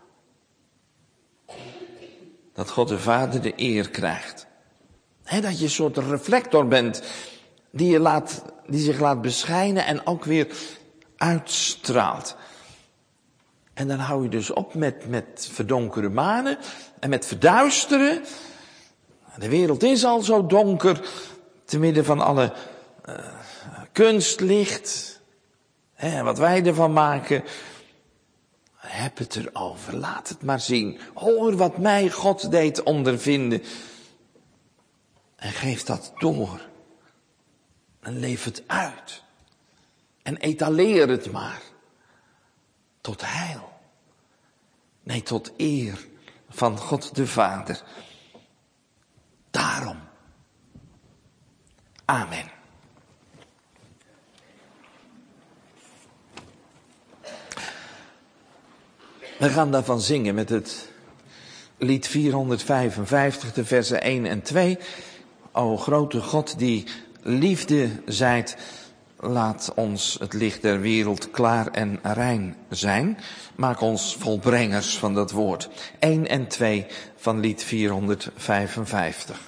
dat God de Vader de eer krijgt. Dat je een soort reflector bent die zich laat beschijnen en ook weer uitstraalt. En dan hou je dus op met verdonkere manen en met verduisteren. De wereld is al zo donker, te midden van alle kunstlicht. En wat wij ervan maken. Heb het erover, laat het maar zien. Hoor wat mij God deed ondervinden. En geef dat door. En leef het uit. En etaleer het maar. Tot heil. Nee, tot eer van God de Vader. Daarom. Amen. We gaan daarvan zingen met het lied 455, de versen 1 en 2. O grote God die liefde zijt, laat ons het licht der wereld klaar en rein zijn. Maak ons volbrengers van dat woord. 1 en 2 van lied 455.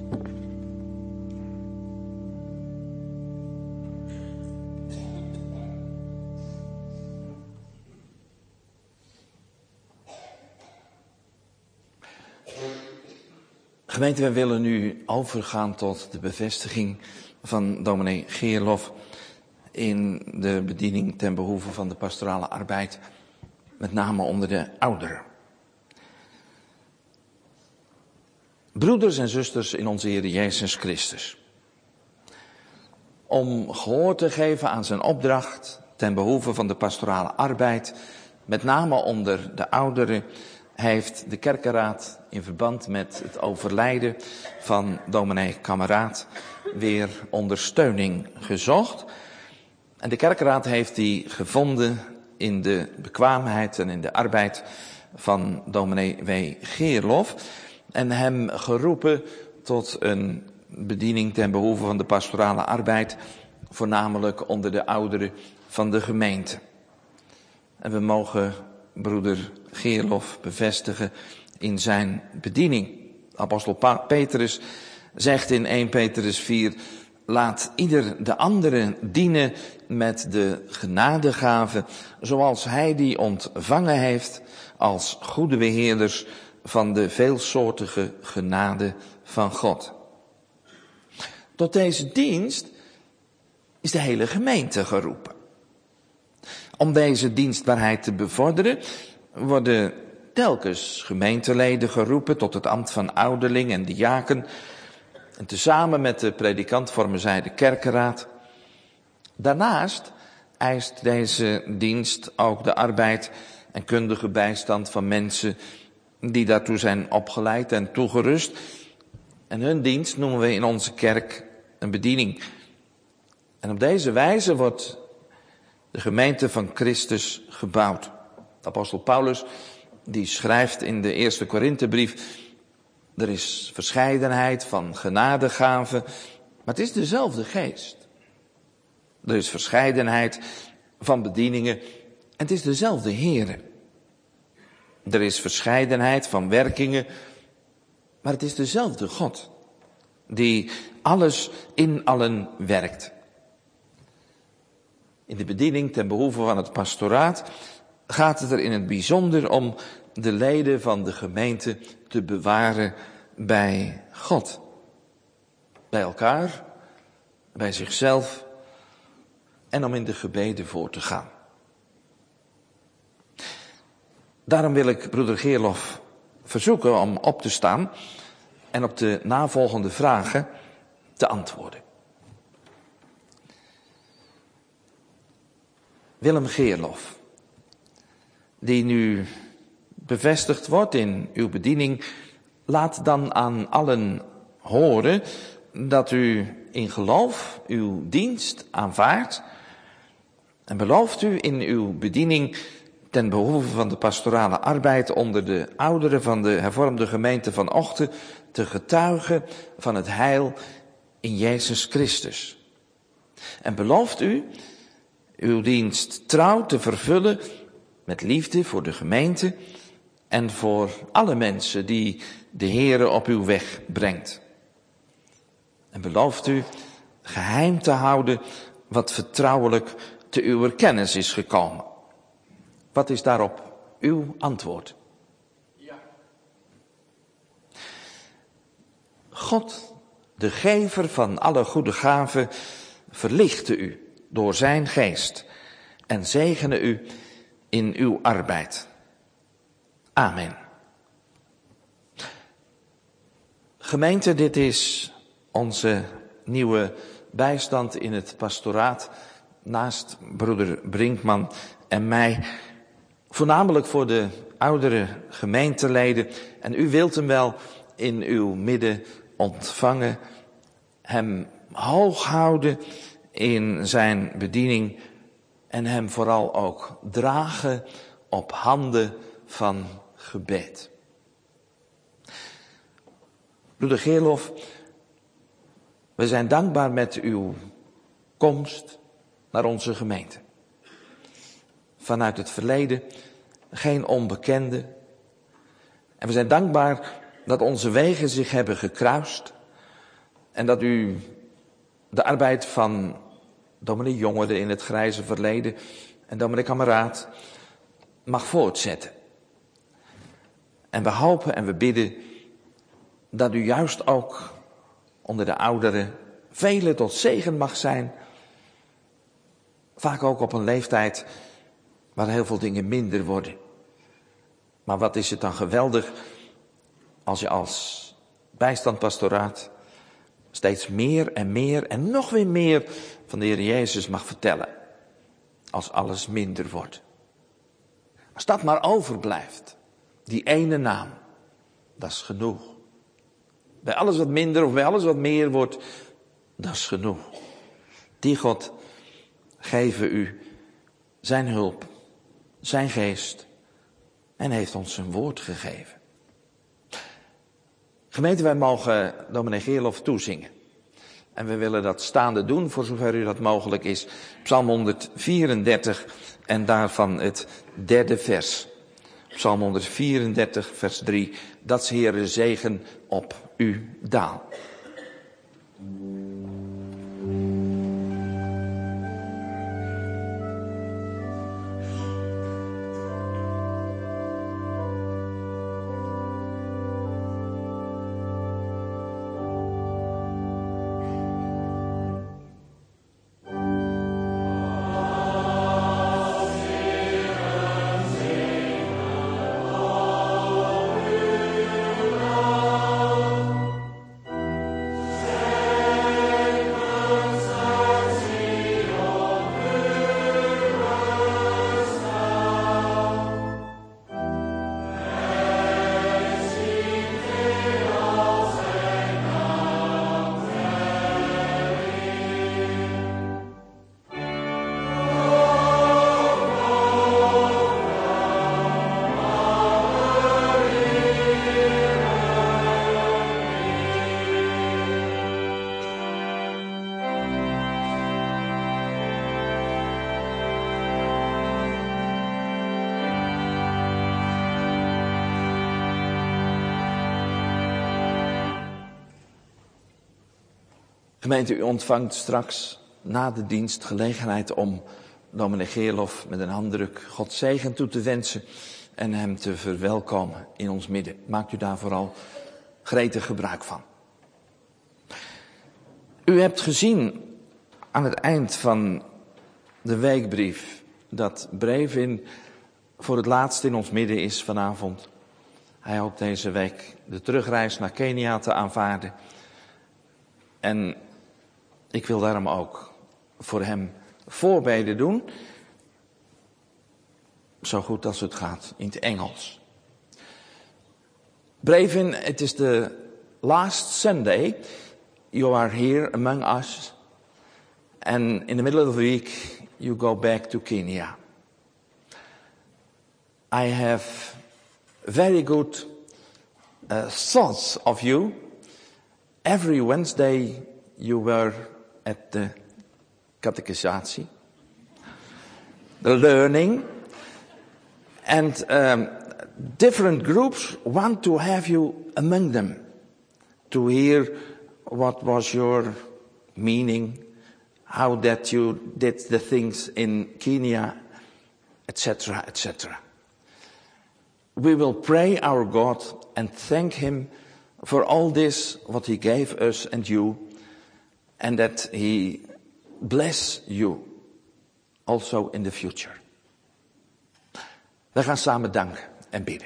Gemeente, we willen nu overgaan tot de bevestiging van dominee Geerlof in de bediening ten behoeve van de pastorale arbeid, met name onder de ouderen. Broeders en zusters in onze Heer Jezus Christus, om gehoor te geven aan zijn opdracht ten behoeve van de pastorale arbeid, met name onder de ouderen, heeft de kerkenraad in verband met het overlijden van dominee Kameraad weer ondersteuning gezocht. En de kerkenraad heeft die gevonden in de bekwaamheid en in de arbeid van dominee W. Geerlof en hem geroepen tot een bediening ten behoeve van de pastorale arbeid, voornamelijk onder de ouderen van de gemeente. En we mogen broeder Geerlof bevestigen in zijn bediening. Apostel Petrus zegt in 1 Petrus 4, laat ieder de andere dienen met de genadegave, zoals hij die ontvangen heeft als goede beheerders van de veelsoortige genade van God. Tot deze dienst is de hele gemeente geroepen. Om deze dienstbaarheid te bevorderen worden telkens gemeenteleden geroepen tot het ambt van ouderling en diaken. En tezamen met de predikant vormen zij de kerkenraad. Daarnaast eist deze dienst ook de arbeid en kundige bijstand van mensen die daartoe zijn opgeleid en toegerust. En hun dienst noemen we in onze kerk een bediening. En op deze wijze wordt de gemeente van Christus gebouwd. De apostel Paulus die schrijft in de eerste Korinthebrief, er is verscheidenheid van genadegaven, maar het is dezelfde geest. Er is verscheidenheid van bedieningen en het is dezelfde Heere. Er is verscheidenheid van werkingen, maar het is dezelfde God, die alles in allen werkt. In de bediening ten behoeve van het pastoraat gaat het er in het bijzonder om de leden van de gemeente te bewaren bij God. Bij elkaar, bij zichzelf en om in de gebeden voor te gaan. Daarom wil ik broeder Geerlof verzoeken om op te staan en op de navolgende vragen te antwoorden. Willem Geerlof, die nu bevestigd wordt in uw bediening, laat dan aan allen horen dat u in geloof uw dienst aanvaardt en belooft u in uw bediening ten behoeve van de pastorale arbeid onder de ouderen van de hervormde gemeente van Ochten te getuigen van het heil in Jezus Christus. En belooft u uw dienst trouw te vervullen met liefde voor de gemeente en voor alle mensen die de Heere op uw weg brengt. En belooft u geheim te houden wat vertrouwelijk te uw kennis is gekomen. Wat is daarop uw antwoord? Ja. God, de gever van alle goede gaven, verlichte u door zijn geest en zegene u in uw arbeid. Amen. Gemeente, dit is onze nieuwe bijstand in het pastoraat, naast broeder Brinkman en mij, voornamelijk voor de oudere gemeenteleden. En u wilt hem wel in uw midden ontvangen, hem hoog houden in zijn bediening en hem vooral ook dragen op handen van gebed. Broeder Geerlof, we zijn dankbaar met uw komst naar onze gemeente. Vanuit het verleden geen onbekende. En we zijn dankbaar dat onze wegen zich hebben gekruist. En dat u de arbeid van dominee Jongeren in het grijze verleden en dominee Kameraad mag voortzetten. En we hopen en we bidden dat u juist ook onder de ouderen velen tot zegen mag zijn. Vaak ook op een leeftijd waar heel veel dingen minder worden. Maar wat is het dan geweldig als je als bijstandpastoraat steeds meer en nog weer meer van de Heer Jezus mag vertellen. Als alles minder wordt. Als dat maar overblijft. Die ene naam. Dat is genoeg. Bij alles wat minder of bij alles wat meer wordt. Dat is genoeg. Die God geven u zijn hulp. Zijn geest. En heeft ons zijn woord gegeven. Gemeente, wij mogen dominee Geerlof toezingen. En we willen dat staande doen, voor zover u dat mogelijk is. Psalm 134 en daarvan het 3e vers. Psalm 134 vers 3. Dat is Heere zegen op u daal. Gemeente, u ontvangt straks na de dienst gelegenheid om dominee Geerlof met een handdruk God zegen toe te wensen en hem te verwelkomen in ons midden. Maakt u daar vooral gretig gebruik van. U hebt gezien aan het eind van de weekbrief dat Brevin voor het laatst in ons midden is vanavond. Hij hoopt deze week de terugreis naar Kenia te aanvaarden. En ik wil daarom ook voor hem voorbeden doen. Zo goed als het gaat in het Engels. Brevin, it is the last Sunday you are here among us. And in the middle of the week you go back to Kenya. I have very good thoughts of you. Every Wednesday you were at the catechisatie, the learning, and different groups want to have you among them to hear what was your meaning, how that you did the things in Kenya, etc., etc. We will pray our God and thank Him for all this, what He gave us and you, and that He bless you also in the future. We gaan samen danken en bidden.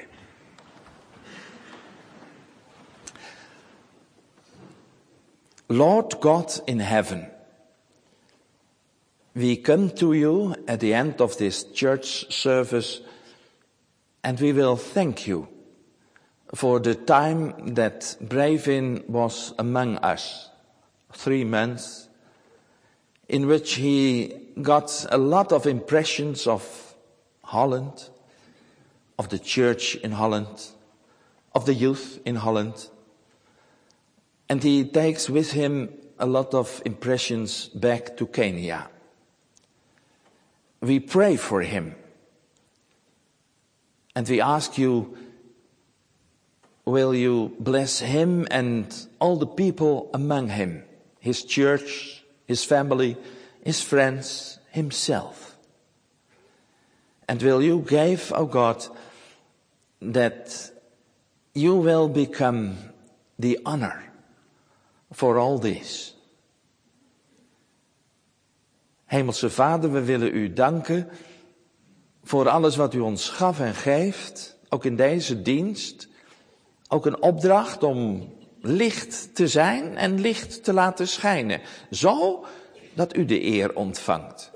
Lord God in heaven, we come to you at the end of this church service, and we will thank you for the time that Brevin was among us, 3 months, in which he got a lot of impressions of Holland, of the church in Holland, of the youth in Holland. And he takes with him a lot of impressions back to Kenya. We pray for him. And we ask you will you bless him and all the people among him, his church, his family, his friends, himself? And will you give, O God, that you will become the honor for all this? Hemelse Vader, we willen u danken voor alles wat u ons gaf en geeft, ook in deze dienst. Ook een opdracht om licht te zijn en licht te laten schijnen, zo dat u de eer ontvangt.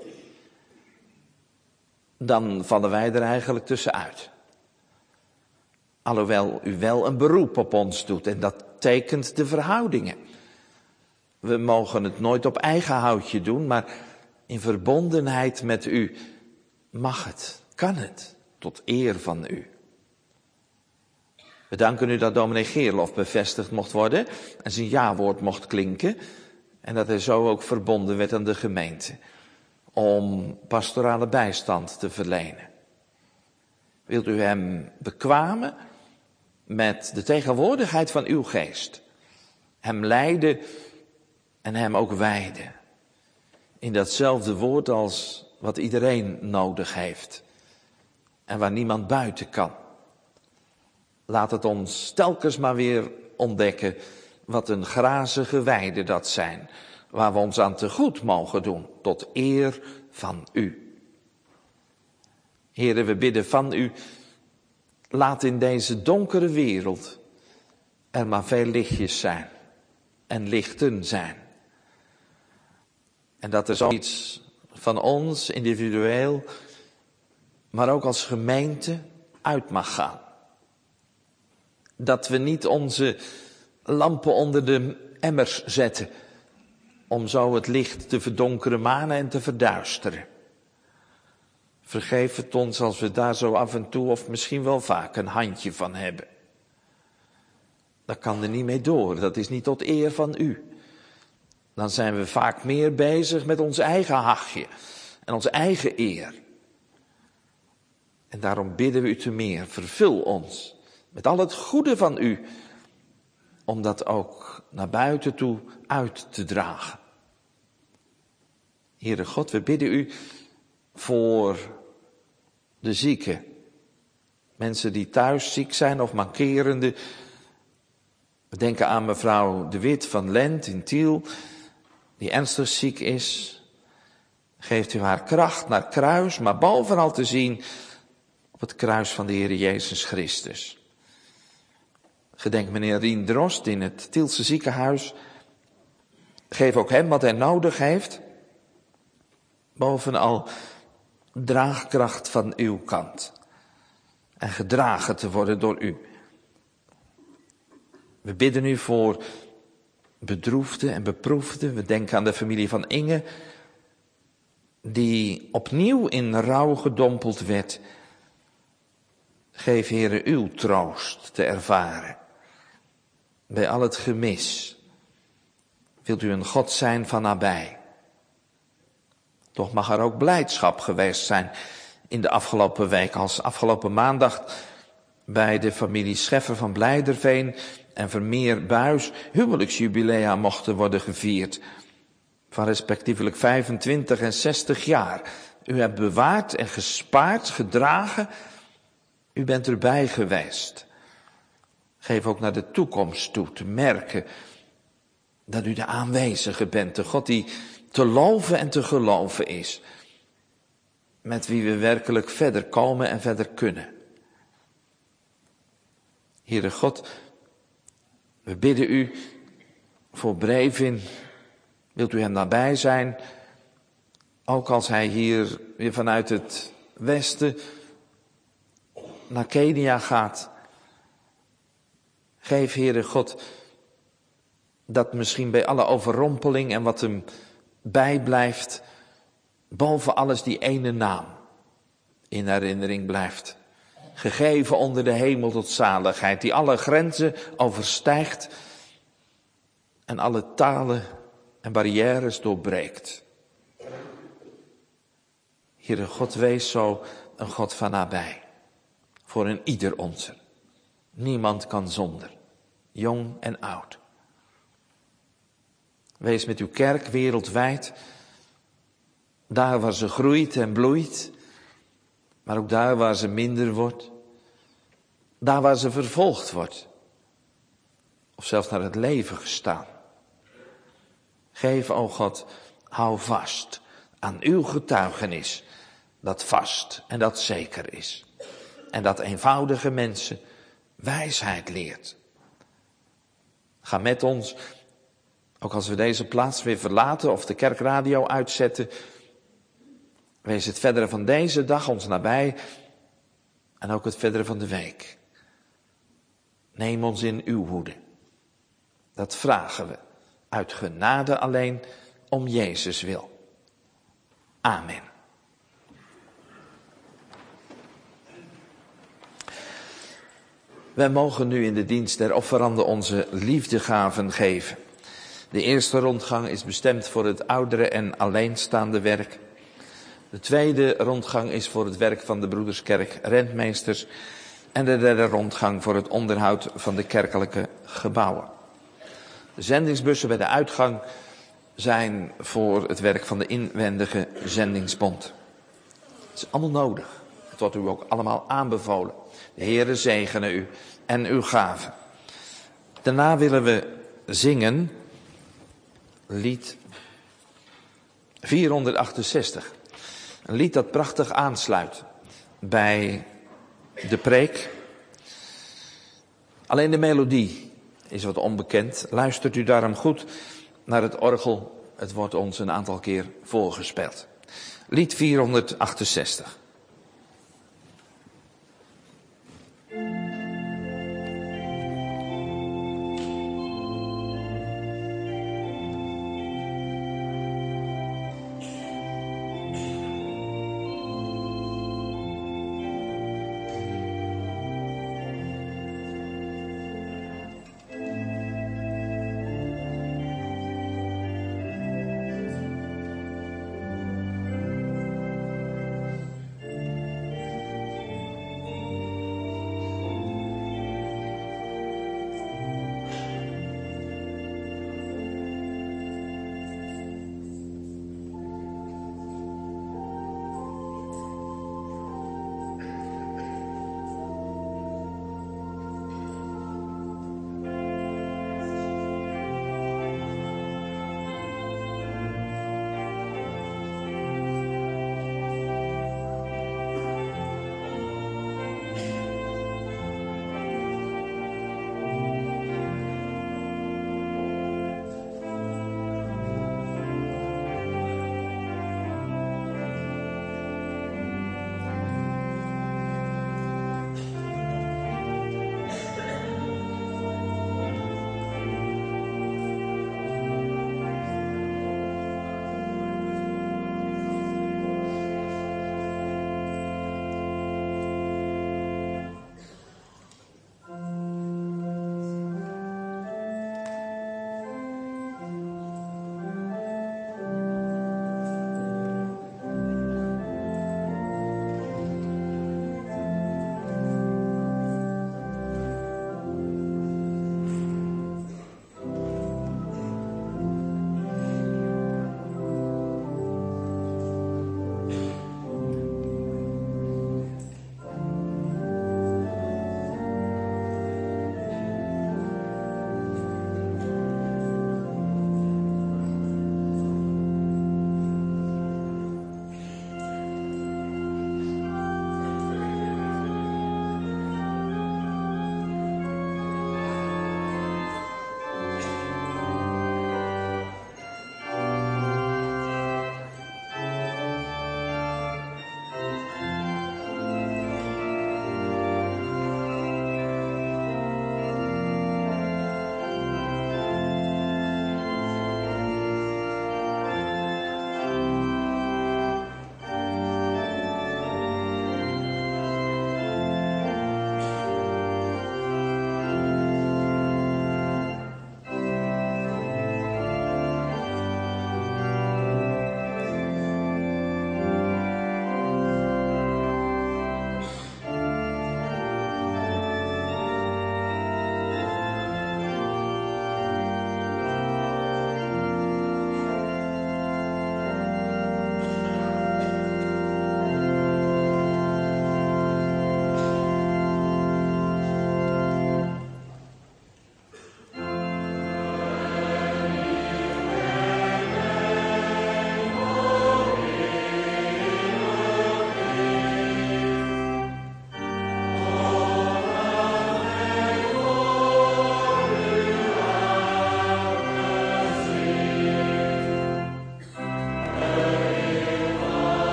Dan vallen wij er eigenlijk tussenuit. Alhoewel u wel een beroep op ons doet en dat tekent de verhoudingen. We mogen het nooit op eigen houtje doen, maar in verbondenheid met u mag het, kan het, tot eer van u. We danken u dat dominee Geerlof bevestigd mocht worden en zijn ja-woord mocht klinken. En dat hij zo ook verbonden werd aan de gemeente om pastorale bijstand te verlenen. Wilt u hem bekwamen met de tegenwoordigheid van uw geest. Hem leiden en hem ook wijden. In datzelfde woord als wat iedereen nodig heeft. En waar niemand buiten kan. Laat het ons telkens maar weer ontdekken wat een grazige weide dat zijn. Waar we ons aan te goed mogen doen, tot eer van u. Heere, we bidden van u, laat in deze donkere wereld er maar veel lichtjes zijn. En lichten zijn. En dat er zoiets van ons, individueel, maar ook als gemeente, uit mag gaan. Dat we niet onze lampen onder de emmers zetten, om zo het licht te verdonkeren, manen en te verduisteren. Vergeef het ons als we daar zo af en toe, of misschien wel vaak, een handje van hebben. Dat kan er niet mee door, dat is niet tot eer van u. Dan zijn we vaak meer bezig met ons eigen hachje en onze eigen eer. En daarom bidden we u te meer, vervul ons met al het goede van u, om dat ook naar buiten toe uit te dragen. Heere God, we bidden u voor de zieken. Mensen die thuis ziek zijn of mankerende. We denken aan mevrouw De Wit van Lent in Tiel, die ernstig ziek is. Geeft u haar kracht naar het kruis, maar bovenal te zien op het kruis van de Heer Jezus Christus. Gedenk meneer Rien Drost in het Tielse ziekenhuis. Geef ook hem wat hij nodig heeft. Bovenal draagkracht van uw kant. En gedragen te worden door u. We bidden u voor bedroefden en beproefden. We denken aan de familie van Inge, die opnieuw in rouw gedompeld werd. Geef, Heere, uw troost te ervaren. Bij al het gemis. Wilt u een God zijn van nabij. Toch mag er ook blijdschap geweest zijn in de afgelopen week. Als afgelopen maandag bij de familie Scheffer van Blijderveen en Vermeer Buis huwelijksjubilea mochten worden gevierd. Van respectievelijk 25 en 60 jaar. U hebt bewaard en gespaard, gedragen. U bent erbij geweest. Geef ook naar de toekomst toe te merken dat u de aanwezige bent. De God die te loven en te geloven is. Met wie we werkelijk verder komen en verder kunnen. Heere God, we bidden u voor Brevin. Wilt u hem nabij zijn? Ook als hij hier weer vanuit het westen naar Kenia gaat. Geef, Heere God, dat misschien bij alle overrompeling en wat hem bijblijft, boven alles die ene naam in herinnering blijft. Gegeven onder de hemel tot zaligheid, die alle grenzen overstijgt en alle talen en barrières doorbreekt. Heere God, wees zo een God van nabij, voor een ieder onze. Niemand kan zonder, jong en oud. Wees met uw kerk wereldwijd, daar waar ze groeit en bloeit, maar ook daar waar ze minder wordt, daar waar ze vervolgd wordt, of zelfs naar het leven gestaan. Geef, o God, hou vast aan uw getuigenis, dat vast en dat zeker is. En dat eenvoudige mensen wijsheid leert. Ga met ons, ook als we deze plaats weer verlaten of de kerkradio uitzetten. Wees het verdere van deze dag ons nabij en ook het verdere van de week. Neem ons in uw hoede. Dat vragen we uit genade alleen om Jezus wil. Amen. Wij mogen nu in de dienst der offeranden onze liefdegaven geven. De eerste rondgang is bestemd voor het oudere en alleenstaande werk. De tweede rondgang is voor het werk van de Broederskerk rentmeesters. En de derde rondgang voor het onderhoud van de kerkelijke gebouwen. De zendingsbussen bij de uitgang zijn voor het werk van de inwendige zendingsbond. Het is allemaal nodig. Het wordt u ook allemaal aanbevolen. De Heere zegene u en uw gaven. Daarna willen we zingen lied 468. Een lied dat prachtig aansluit bij de preek. Alleen de melodie is wat onbekend. Luistert u daarom goed naar het orgel. Het wordt ons een aantal keer voorgespeeld. Lied 468.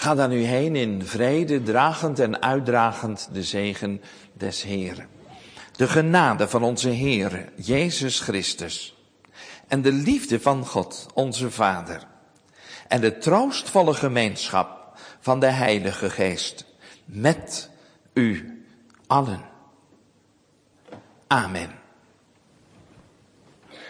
Ga dan nu heen in vrede, dragend en uitdragend de zegen des Heeren. De genade van onze Heere, Jezus Christus, en de liefde van God, onze Vader, en de troostvolle gemeenschap van de Heilige Geest, met u allen. Amen.